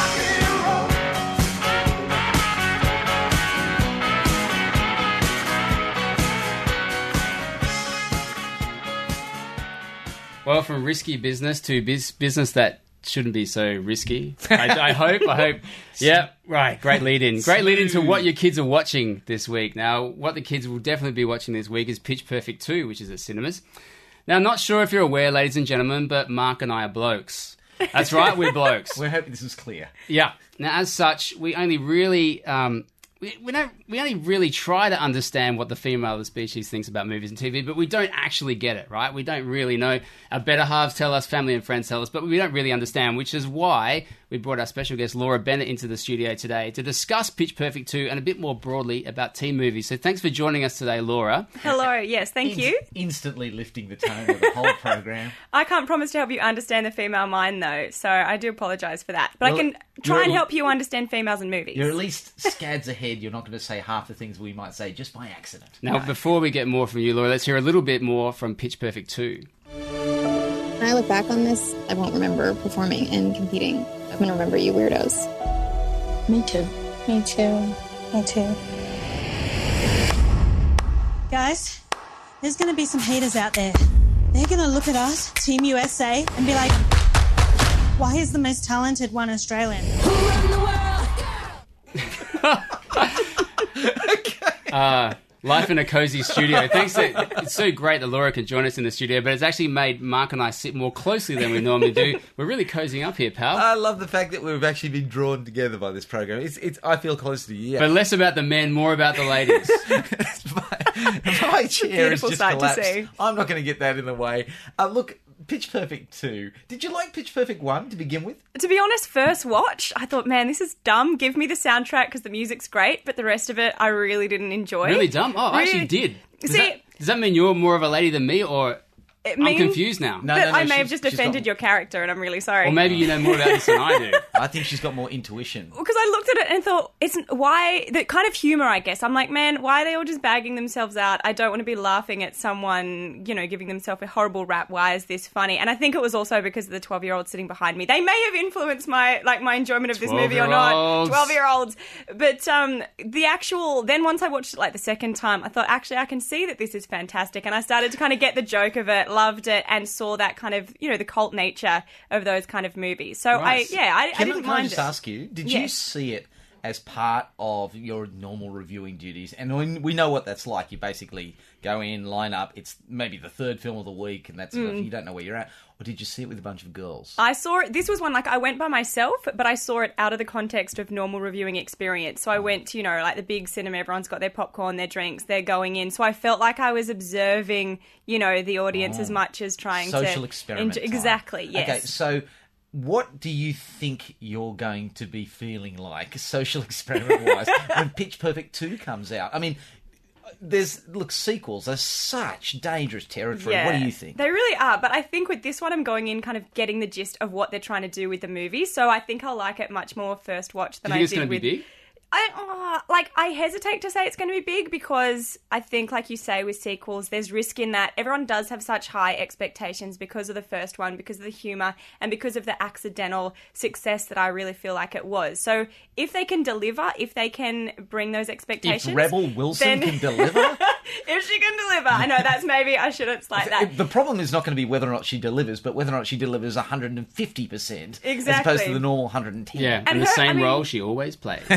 rock and roll. Well, from risky business to biz- business that shouldn't be so risky. I, I hope. I hope. Yeah, right. Great lead in. Great lead into what your kids are watching this week. Now, what the kids will definitely be watching this week is Pitch Perfect two, which is at cinemas. Now, I'm not sure if you're aware, ladies and gentlemen, but Mark and I are blokes. That's right, we're blokes. We're hoping this is clear. Yeah. Now, as such, we only really... Um, We, we don't. We only really try to understand what the female of the species thinks about movies and T V, but we don't actually get it, right? We don't really know. Our better halves tell us, family and friends tell us, but we don't really understand, which is why we brought our special guest, Laura Bennett, into the studio today to discuss Pitch Perfect two and a bit more broadly about teen movies. So thanks for joining us today, Laura. Hello, yes, thank In- you. Instantly lifting the tone of the whole program. I can't promise to help you understand the female mind, though, so I do apologise for that. But Well, I can try you're- and help you understand females and movies. You're at least scads ahead. You're not going to say half the things we might say just by accident. Now, before we get more from you, Laura, let's hear a little bit more from Pitch Perfect two. When I look back on this, I won't remember performing and competing. I'm going to remember you weirdos. Me too. Me too. Me too. Guys, there's going to be some haters out there. They're going to look at us, Team U S A, and be like, why is the most talented one Australian? Uh, life in a cozy studio. Thanks. To, it's so great that Laura can join us in the studio, but it's actually made Mark and I sit more closely than we normally do. We're really cozying up here, pal. I love the fact that we've actually been drawn together by this program. It's, it's. I feel close to you. Yeah. But less about the men, more about the ladies. My chair has beautiful just sight to collapsed. see. I'm not going to get that in the way. Uh, look, Pitch Perfect two. Did you like Pitch Perfect one to begin with? To be honest, first watch, I thought, man, this is dumb. Give me the soundtrack because the music's great, but the rest of it I really didn't enjoy. Really dumb? Oh, I actually did. Does, See, that, does that mean you're more of a lady than me, or it I'm means confused now? that I may have just offended your character, and I'm really sorry. Or maybe you know more about this than I do. I think she's got more intuition. Because I looked at it and thought, it's why the kind of humour, I guess. I'm like, man, why are they all just bagging themselves out? I don't want to be laughing at someone, you know, giving themselves a horrible rap. Why is this funny? And I think it was also because of the twelve-year-old sitting behind me. They may have influenced my like my enjoyment of this movie or not. twelve-year-olds. But um, the actual, then once I watched it like the second time, I thought, actually, I can see that this is fantastic. And I started to kind of get the joke of it, loved it, and saw that kind of, you know, the cult nature of those kind of movies. So Right. I, yeah, I, Can I didn't can I mind just it. ask you, did you Yes. see it as part of your normal reviewing duties? And we, we know what that's like. You basically go in, line up, it's maybe the third film of the week, and that's Mm. you don't know where you're at. Or did you see it with a bunch of girls? I saw it. This was one, like, I went by myself, but I saw it out of the context of normal reviewing experience. So I went to, you know, like the big cinema, everyone's got their popcorn, their drinks, they're going in. So I felt like I was observing, you know, the audience Oh. as much as trying to... Social experiment enjoy- time. Exactly, yes. Okay, so what do you think you're going to be feeling like, social experiment-wise, when Pitch Perfect two comes out? I mean, there's, look, sequels are such dangerous territory. What do you think? They really are, but I think with this one I'm going in kind of getting the gist of what they're trying to do with the movie, so I think I'll like it much more first watch than Do you think I it's did going to be with... big? I uh, like I hesitate to say it's going to be big because I think, like you say, with sequels, there's risk in that everyone does have such high expectations because of the first one, because of the humour, and because of the accidental success that I really feel like it was. So if they can deliver, if they can bring those expectations, If Rebel Wilson then- can deliver? if she can deliver, I know that's maybe I shouldn't like that. The problem is not going to be whether or not she delivers, but whether or not she delivers one hundred fifty percent as Exactly. opposed to the normal one hundred ten. Yeah, and, And the her- same I mean- role she always plays. Yes, yes.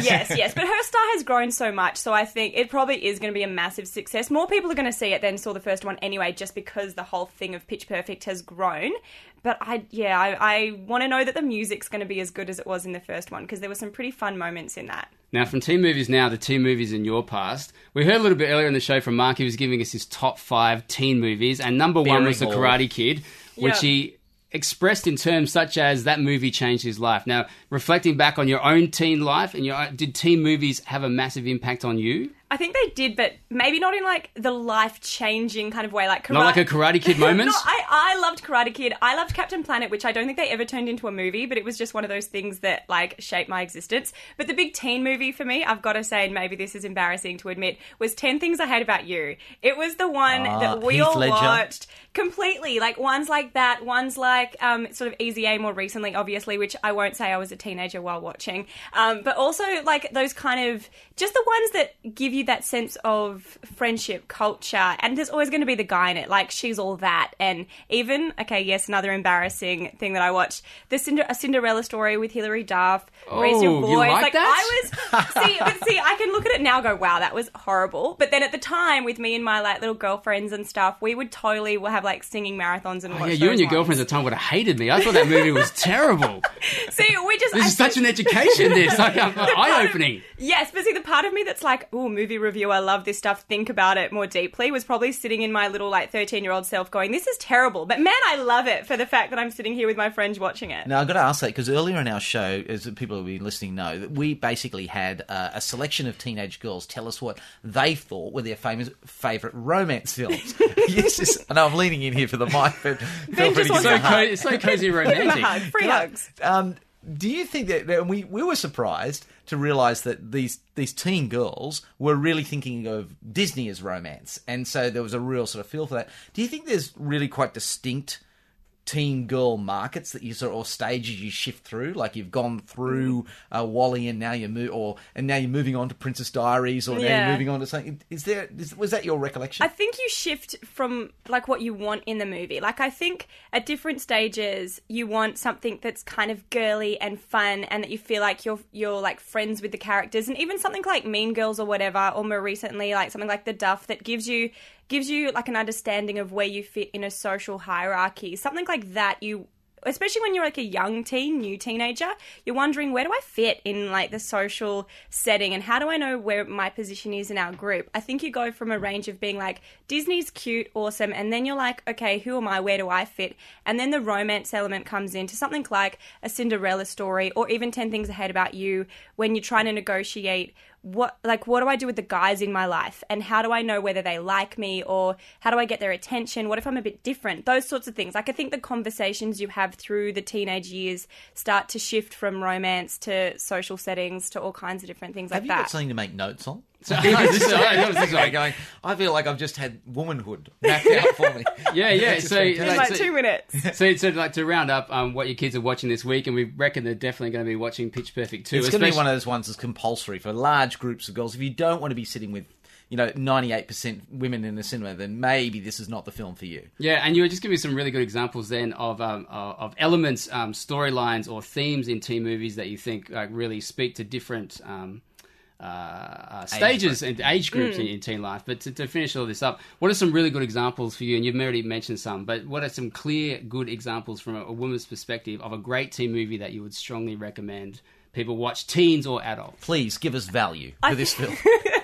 Yes, but her star has grown so much, so I think it probably is going to be a massive success. More people are going to see it than saw the first one anyway, just because the whole thing of Pitch Perfect has grown. But I, yeah, I, I want to know that the music's going to be as good as it was in the first one, because there were some pretty fun moments in that. Now, from teen movies now to teen movies in your past, we heard a little bit earlier in the show from Mark. He was giving us his top five teen movies, and number one Very was The bold. Karate Kid, which Yeah. he expressed in terms such as that movie changed his life. Now, reflecting back on your own teen life, and your did teen movies have a massive impact on you? I think they did, but maybe not in like the life-changing kind of way. Like Not like a Karate Kid moment? No, I, I loved Karate Kid. I loved Captain Planet, which I don't think they ever turned into a movie, but it was just one of those things that like shaped my existence. But the big teen movie for me, I've got to say, and maybe this is embarrassing to admit, was ten Things I Hate About You. It was the one Ah, that we Heath all Ledger. watched completely. Like ones like that, ones like um, sort of Easy A more recently, obviously, which I won't say I was a teenager while watching. Um, but also like those kind of, just the ones that give you that sense of friendship, culture, and there's always going to be the guy in it. Like She's All That, and even, okay, yes, another embarrassing thing that I watched, the Cinder- a Cinderella Story with Hilary Duff, Raise Your Oh, Voice. you like that? I was, see, but see, I can look at it now and go, wow, that was horrible. But then at the time, with me and my like little girlfriends and stuff, we would totally will have like singing marathons and Oh, watch yeah, you and those your ones. girlfriends at the time would have hated me. I thought that movie was terrible. See, we just This I is such an education, this. Like, uh, eye-opening. Yes, but see, the part of me that's like, oh, movie review, I love this stuff, think about it more deeply, was probably sitting in my little, like, thirteen-year-old self going, this is terrible. But, man, I love it for the fact that I'm sitting here with my friends watching it. Now, I've got to ask that because earlier in our show, as people who have been listening know, that we basically had uh, a selection of teenage girls tell us what they thought were their famous favourite romance films. Yes, yes, I know I'm leaning in here for the mic, but feel free to give me so a hug. co- it's so cozy and Give him a romantic. hug. Free Can I- hugs. Um, do you think that, that we we were surprised to realise that these these teen girls were really thinking of Disney as romance, and so there was a real sort of feel for that? Do you think there's really quite distinct teen girl markets that you sort of, or stages you shift through? Like you've gone through uh, Wall-E, and now you move, or and now you're moving on to Princess Diaries, or now Yeah. you're moving on to something. Is there? Is, was that your recollection? I think you shift from like what you want in the movie. Like I think at different stages you want something that's kind of girly and fun, and that you feel like you're you're like friends with the characters, and even something like Mean Girls or whatever, or more recently like something like The Duff that gives you gives you like an understanding of where you fit in a social hierarchy. Something like that you especially when you're like a young teen, new teenager, you're wondering, where do I fit in like the social setting, and how do I know where my position is in our group? I think you go from a range of being like, Disney's cute, awesome, and then you're like, okay, who am I? Where do I fit? And then the romance element comes into something like a Cinderella Story, or even ten Things I Hate About You, when you're trying to negotiate what, like, what do I do with the guys in my life, and how do I know whether they like me, or how do I get their attention? What if I'm a bit different? Those sorts of things. Like, I think the conversations you have through the teenage years start to shift from romance to social settings to all kinds of different things Have like you that. got something to make notes on? So- I was just- I was just Okay, like- going, I feel like I've just had womanhood mapped out for me. Yeah, yeah. That's So, just in like, like so- two minutes. So, so like to round up um, what your kids are watching this week, and we reckon they're definitely going to be watching Pitch Perfect too. It's going to be especially- one of those ones that's compulsory for large groups of girls. If you don't want to be sitting with, you know, ninety-eight percent women in the cinema, then maybe this is not the film for you. Yeah, and you were just giving me some really good examples then of um, of of elements, um, storylines, or themes in teen movies that you think like really speak to different um, uh, uh, stages and age groups Mm. in, in teen life. But to, to finish all this up, what are some really good examples for you? And you've already mentioned some, but what are some clear, good examples from a, a woman's perspective of a great teen movie that you would strongly recommend people watch, teens or adults? Please give us value for this film.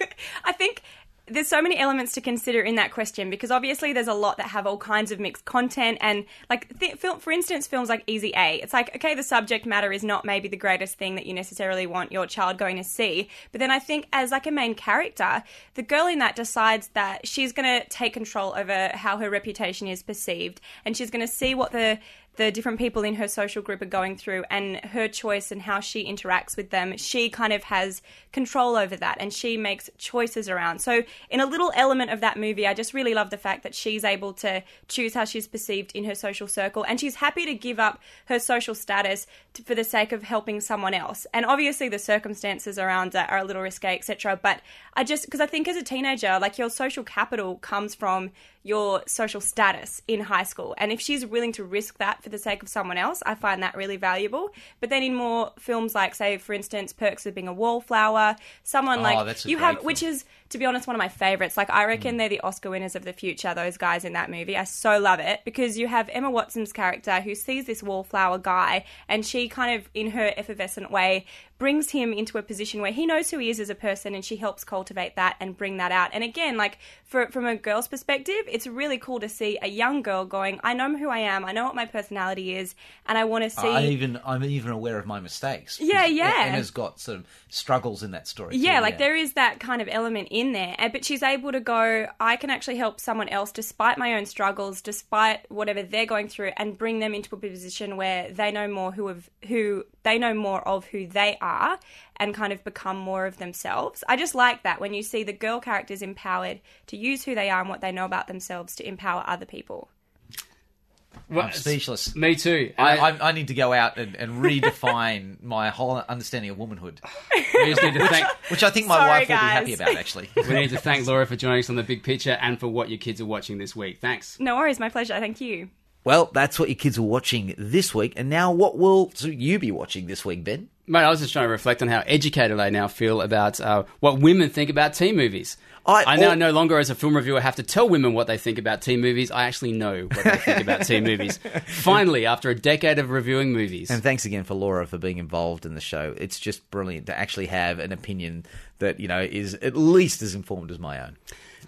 I think there's so many elements to consider in that question, because obviously there's a lot that have all kinds of mixed content, and like th- film, for instance, films like Easy A, it's like, okay, the subject matter is not maybe the greatest thing that you necessarily want your child going to see, but then I think as like a main character, the girl in that decides that she's going to take control over how her reputation is perceived, and she's going to see what the the different people in her social group are going through, and her choice and how she interacts with them. She kind of has control over that, and she makes choices around. So in a little element of that movie, I just really love the fact that she's able to choose how she's perceived in her social circle, and she's happy to give up her social status to, for the sake of helping someone else. And obviously the circumstances around that are a little risque, et cetera. But I just, because I think as a teenager, like, your social capital comes from your social status in high school. And if she's willing to risk that for for the sake of someone else. I find that really valuable. But then in more films like, say, for instance, Perks of Being a Wallflower, someone Oh, like that's a you great have, film. which is, to be honest, one of my favourites. Like, I reckon Mm. they're the Oscar winners of the future, those guys in that movie. I so love it because you have Emma Watson's character who sees this wallflower guy and she kind of, in her effervescent way, brings him into a position where he knows who he is as a person and she helps cultivate that and bring that out. And again, like, for, from a girl's perspective, it's really cool to see a young girl going, I know who I am, I know what my personality is, and I want to see... I even, I'm even aware of my mistakes. Yeah, yeah. Anna's got some struggles in that story. Yeah, too, like there is that kind of element in there. And- But she's able to go, I can actually help someone else despite my own struggles, despite whatever they're going through, and bring them into a position where they know more who have, who they know more of who they are and kind of become more of themselves. I just like that when you see the girl characters empowered to use who they are and what they know about themselves to empower other people. I'm speechless. Me too. I, I, I need to go out and, and redefine my whole understanding of womanhood. We just need to thank, Which I think my Sorry, wife will be guys. happy about, actually. we need to thank Laura for joining us on The Big Picture and for what your kids are watching this week. Thanks. No worries, my pleasure. Thank you. Well, that's what your kids are watching this week. And now what will you be watching this week, Ben? Mate, I was just trying to reflect on how educated I now feel about uh, what women think about teen movies. I, I now or- no longer, as a film reviewer, have to tell women what they think about teen movies. I actually know what they think about teen movies. Finally, after a decade of reviewing movies. And thanks again for Laura for being involved in the show. It's just brilliant to actually have an opinion that, you know, is at least as informed as my own.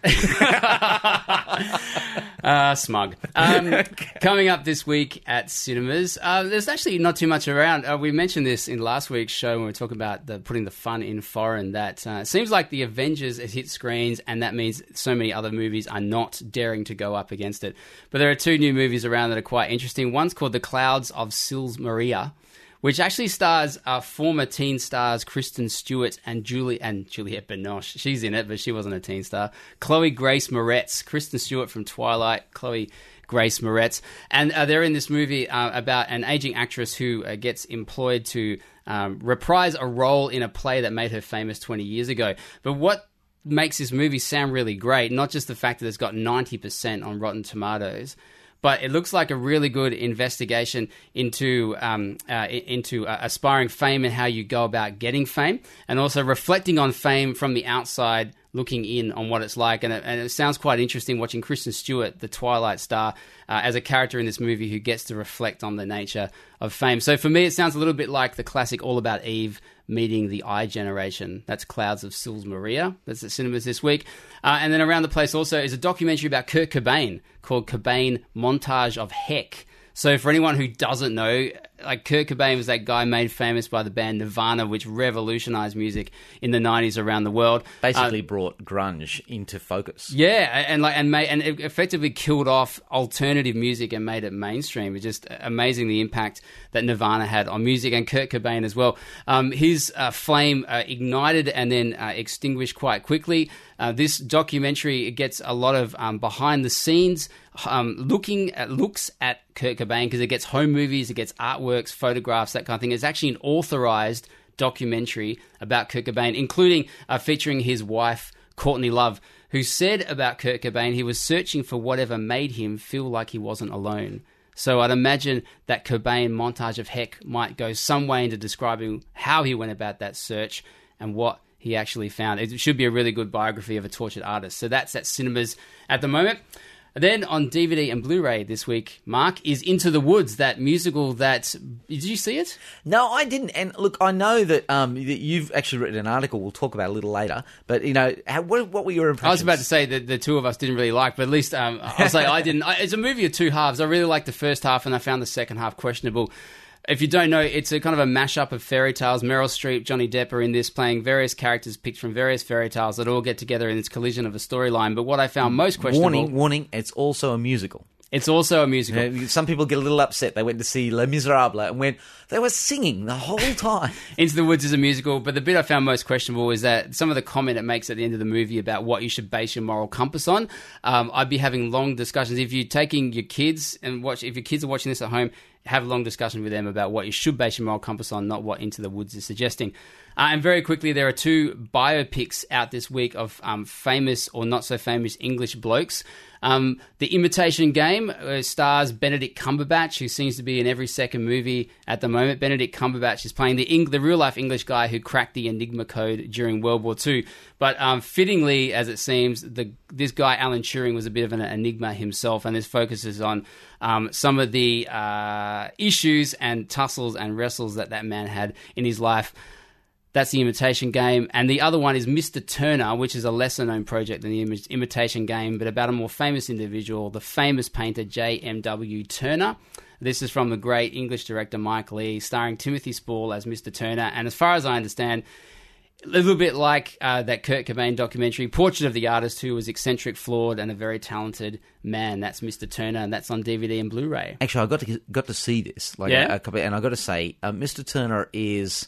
uh, smug. Um, coming up this week at cinemas, uh, there's actually not too much around. Uh, we mentioned this in last week's show when we were talking about the, putting the fun in foreign, that uh, it seems like the Avengers has hit screens, and that means so many other movies are not daring to go up against it. But there are two new movies around that are quite interesting. One's called The Clouds of Sils Maria, which actually stars uh, former teen stars Kristen Stewart and Julie and Juliette Binoche. She's in it, but she wasn't a teen star. Chloe Grace Moretz, Kristen Stewart from Twilight, Chloe Grace Moretz, and uh, they're in this movie uh, about an aging actress who uh, gets employed to um, reprise a role in a play that made her famous twenty years ago. But what makes this movie sound really great, not just the fact that it's got ninety percent on Rotten Tomatoes, but it looks like a really good investigation into um, uh, into uh, aspiring fame and how you go about getting fame, and also reflecting on fame from the outside, looking in on what it's like. And it, and it sounds quite interesting watching Kristen Stewart, the Twilight star, uh, as a character in this movie who gets to reflect on the nature of fame. So for me, it sounds a little bit like the classic All About Eve meeting the I Generation. That's Clouds of Sils Maria. That's at cinemas this week. Uh, and then around the place also is a documentary about Kurt Cobain called Cobain Montage of Heck. So for anyone who doesn't know, like Kurt Cobain was that guy made famous by the band Nirvana, which revolutionized music in the nineties around the world. Basically Uh, brought grunge into focus. yeah, and like and made and it effectively killed off alternative music and made it mainstream. It's just amazing the impact that Nirvana had on music, and Kurt Cobain as well. Um, his uh, flame uh, ignited and then uh, extinguished quite quickly. Uh, this documentary gets a lot of um, behind the scenes um, looking at looks at Kurt Cobain, because it gets home movies, it gets artworks, photographs, that kind of thing. It's actually an authorized documentary about Kurt Cobain, including uh, featuring his wife, Courtney Love, who said about Kurt Cobain he was searching for whatever made him feel like he wasn't alone. So I'd imagine that Cobain Montage of Heck might go some way into describing how he went about that search and what he actually found. It should be a really good biography of a tortured artist. So that's at cinemas at the moment. Then on D V D and Blu-ray this week, Mark, is Into the Woods, that musical that... Did you see it? No, I didn't. And look, I know that, um, that you've actually written an article we'll talk about a little later. But, you know, how, what, what were your impressions? I was about to say that the two of us didn't really like, but at least um, I'll say I didn't. I, it's a movie of two halves. I really liked the first half, and I found the second half questionable. If you don't know, it's a kind of a mashup of fairy tales. Meryl Streep, Johnny Depp are in this, playing various characters picked from various fairy tales that all get together in this collision of a storyline. But what I found most questionable... Warning, warning, it's also a musical. It's also a musical. You know, some people get a little upset. They went to see Les Miserables and went, they were singing the whole time. Into the Woods is a musical, but the bit I found most questionable is that some of the comment it makes at the end of the movie about what you should base your moral compass on. Um, I'd be having long discussions. If you're taking your kids and watch, if your kids are watching this at home, have a long discussion with them about what you should base your moral compass on, not what Into the Woods is suggesting. Uh, and very quickly, there are two biopics out this week of um, famous or not so famous English blokes. Um, The Imitation Game uh, stars Benedict Cumberbatch, who seems to be in every second movie at the moment. Benedict Cumberbatch is playing the Eng- the real-life English guy who cracked the Enigma code during World War Two. But um, fittingly, as it seems, the this guy, Alan Turing, was a bit of an enigma himself, and this focuses on um, some of the uh, issues and tussles and wrestles that that man had in his life. That's The Imitation Game. And the other one is Mister Turner, which is a lesser-known project than The Im- Imitation Game, but about a more famous individual, the famous painter J M W Turner. This is from the great English director Mike Leigh, starring Timothy Spall as Mister Turner. And as far as I understand, a little bit like uh, that Kurt Cobain documentary, Portrait of the Artist, who was eccentric, flawed, and a very talented man. That's Mister Turner, and that's on D V D and Blu-ray. Actually, I got to got to see this, like Yeah? a, a couple, and I got to say, uh, Mister Turner is.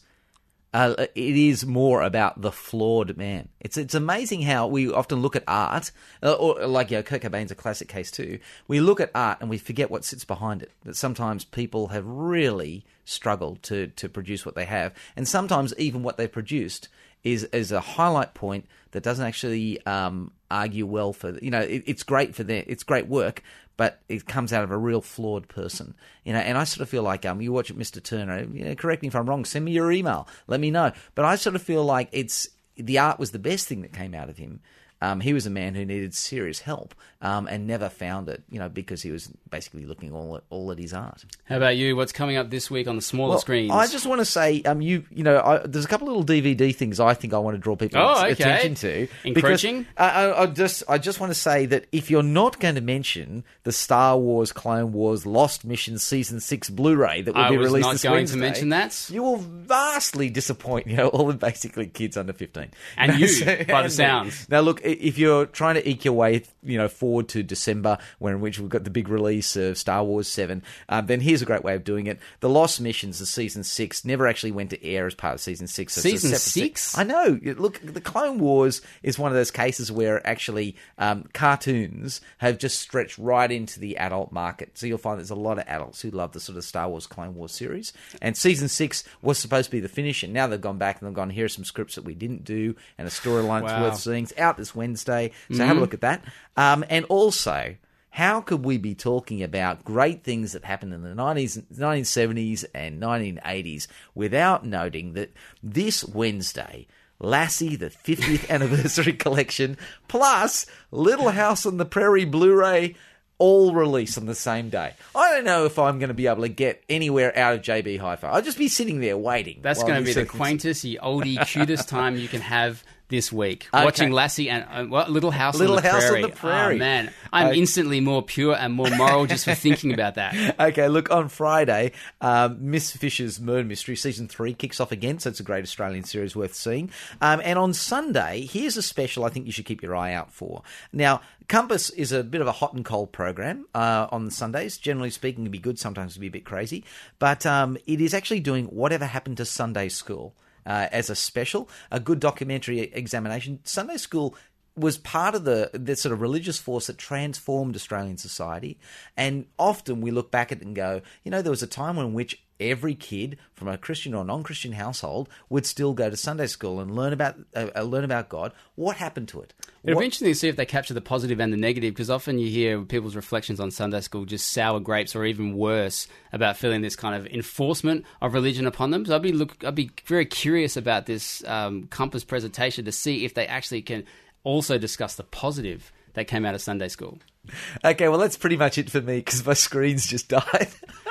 Uh, it is more about the flawed man. It's it's amazing how we often look at art, uh, or like you know, Kurt Cobain's a classic case too. We look at art and we forget what sits behind it. That sometimes people have really struggled to to produce what they have, and sometimes even what they've produced is is a highlight point that doesn't actually um, argue well for you know. It, it's great for their it's great work, but it comes out of a real flawed person, you know. And I sort of feel like um, you watch Mister Turner. You know, correct me if I'm wrong. Send me your email. Let me know. But I sort of feel like it's the art was the best thing that came out of him. Um, he was a man who needed serious help um, and never found it, you know, because he was basically looking all at, all at his art. How about you? What's coming up this week on the smaller Well, screens? I just want to say, um, you you know, I, there's a couple of little D V D things I think I want to draw people's Oh, okay. attention to. Encroaching? Because, uh, I, I just I just want to say that if you're not going to mention the Star Wars Clone Wars Lost Mission Season six Blu-ray that will I be was released not this going Wednesday, to mention that. you will vastly disappoint, you know, all the basically kids under fifteen. And you, So- by the and me. sounds. Now, look, i- if you're trying to eke your way, you know, forward to December, when in which we've got the big release of Star Wars seven, um, then here's a great way of doing it. The Lost Missions, the season six, never actually went to air as part of season six. So it's a Season separate six? se- I know. Look, the Clone Wars is one of those cases where actually um, cartoons have just stretched right into the adult market. So you'll find there's a lot of adults who love the sort of Star Wars Clone Wars series. And season six was supposed to be the finish, and now they've gone back and they've gone, here are some scripts that we didn't do and a storyline that's Wow. worth seeing. It's out this Wednesday, so Mhm. have a look at that. Um, and also, how could we be talking about great things that happened in the nineties, nineteen seventies and nineteen eighties without noting that this Wednesday, Lassie, the fiftieth anniversary collection, plus Little House on the Prairie Blu-ray, all release on the same day. I don't know if I'm going to be able to get anywhere out of J B Hi-Fi. I'll just be sitting there waiting. That's while going to be these the things- quaintest, the oldie, cutest time you can have this week. Okay. Watching Lassie and uh, what Little House Little on the House on Prairie. the Prairie. Oh, man. I'm Okay. instantly more pure and more moral just for thinking about that. Okay, look, on Friday, um, Miss Fisher's Murder Mystery Season three kicks off again, so it's a great Australian series worth seeing. Um, and on Sunday, here's a special I think you should keep your eye out for. Now, Compass is a bit of a hot and cold program uh, on Sundays. Generally speaking, it can be good, sometimes it can be a bit crazy. But um, it is actually doing Whatever Happened to Sunday School uh, as a special, a good documentary examination. Sunday School was part of the, the sort of religious force that transformed Australian society. And often we look back at it and go, you know, there was a time in which every kid from a Christian or non-Christian household would still go to Sunday school and learn about uh, learn about God. What happened to it? It'll What- be interesting to see if they capture the positive and the negative, because often you hear people's reflections on Sunday school just sour grapes, or even worse, about feeling this kind of enforcement of religion upon them. So I'd be look, I'd be very curious about this um, Compass presentation to see if they actually can also discuss the positive that came out of Sunday school. Okay, well, that's pretty much it for me because my screen's just died.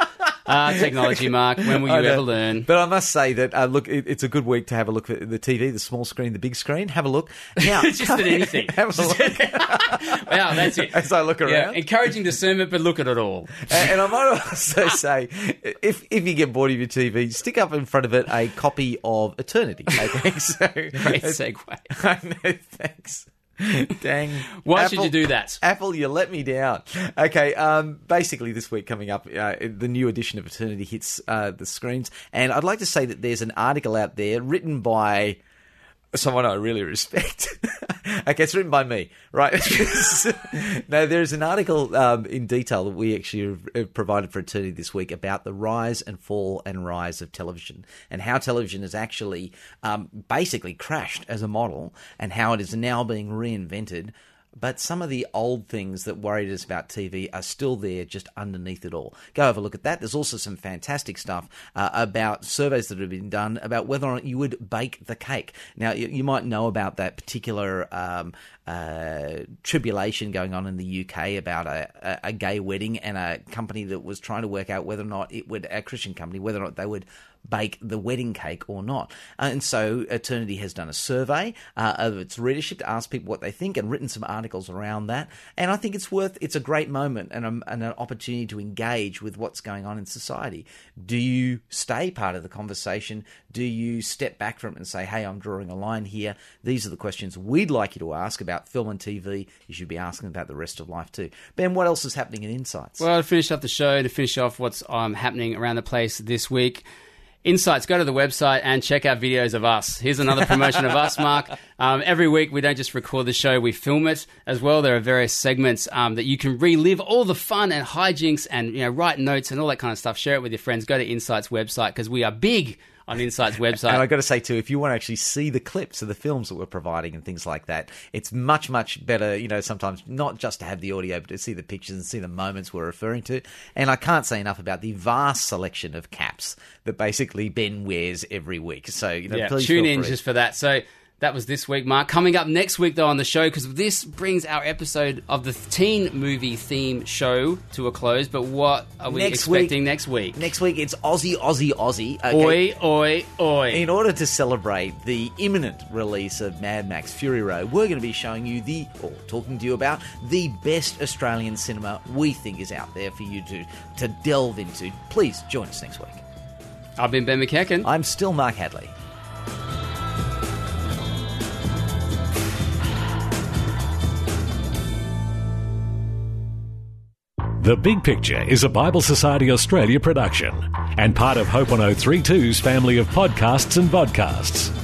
Ah, technology, Mark. When will I you know. ever learn? But I must say that, uh, look, it, it's a good week to have a look at the T V, the small screen, the big screen. Have a look. Now, Just at anything. have a look. Wow, that's it. As I look Yeah, around. encouraging discernment, but look at it all. And, and I might also say, if if you get bored of your T V, stick up in front of it a copy of Eternity. Okay, so Great segue. I know, thanks. Dang. Why should you do that? Apple, you let me down. Okay, um, basically this week coming up, uh, the new edition of Eternity hits uh, the screens. And I'd like to say that there's an article out there written by someone I really respect. Okay, it's written by me, right? No, there's an article um, in detail that we actually have provided for Eternity this week about the rise and fall and rise of television and how television has actually um, basically crashed as a model and how it is now being reinvented. But some of the old things that worried us about T V are still there just underneath it all. Go have a look at that. There's also some fantastic stuff uh, about surveys that have been done about whether or not you would bake the cake. Now, you, you might know about that particular um, uh, tribulation going on in the U K about a, a, a gay wedding and a company that was trying to work out whether or not it would, a Christian company, whether or not they would bake the wedding cake or not. Uh, and so Eternity has done a survey uh, of its readership to ask people what they think and written some articles around that. And I think it's worth, it's a great moment and, a, and an opportunity to engage with what's going on in society. Do you stay part of the conversation? Do you step back from it and say, hey, I'm drawing a line here? These are the questions we'd like you to ask about film and T V. You should be asking about the rest of life too. Ben, what else is happening in Insights? Well, to finish off the show, to finish off what's um, happening around the place this week, Insights, go to the website and check out videos of us. Here's another promotion of us, Mark. Um, every week, we don't just record the show, we film it as well. There are various segments um, that you can relive all the fun and hijinks and, you know, write notes and all that kind of stuff. Share it with your friends. Go to Insights website because we are big on Insights website. And I've got to say, too, if you want to actually see the clips of the films that we're providing and things like that, it's much, much better, you know, sometimes not just to have the audio, but to see the pictures and see the moments we're referring to. And I can't say enough about the vast selection of caps that basically Ben wears every week. So, you know, yeah, please tune feel in free. just for that. So that was this week, Mark. Coming up next week, though, on the show, because this brings our episode of the teen movie theme show to a close. But what are we Next expecting week- next week? Next week, it's Aussie, Aussie, Aussie. Oi, oi, oi. In order to celebrate the imminent release of Mad Max Fury Road, we're going to be showing you the, or talking to you about, the best Australian cinema we think is out there for you to, to delve into. Please join us next week. I've been Ben McEachen. I'm still Mark Hadley. The Big Picture is a Bible Society Australia production and part of Hope one oh three two's family of podcasts and vodcasts.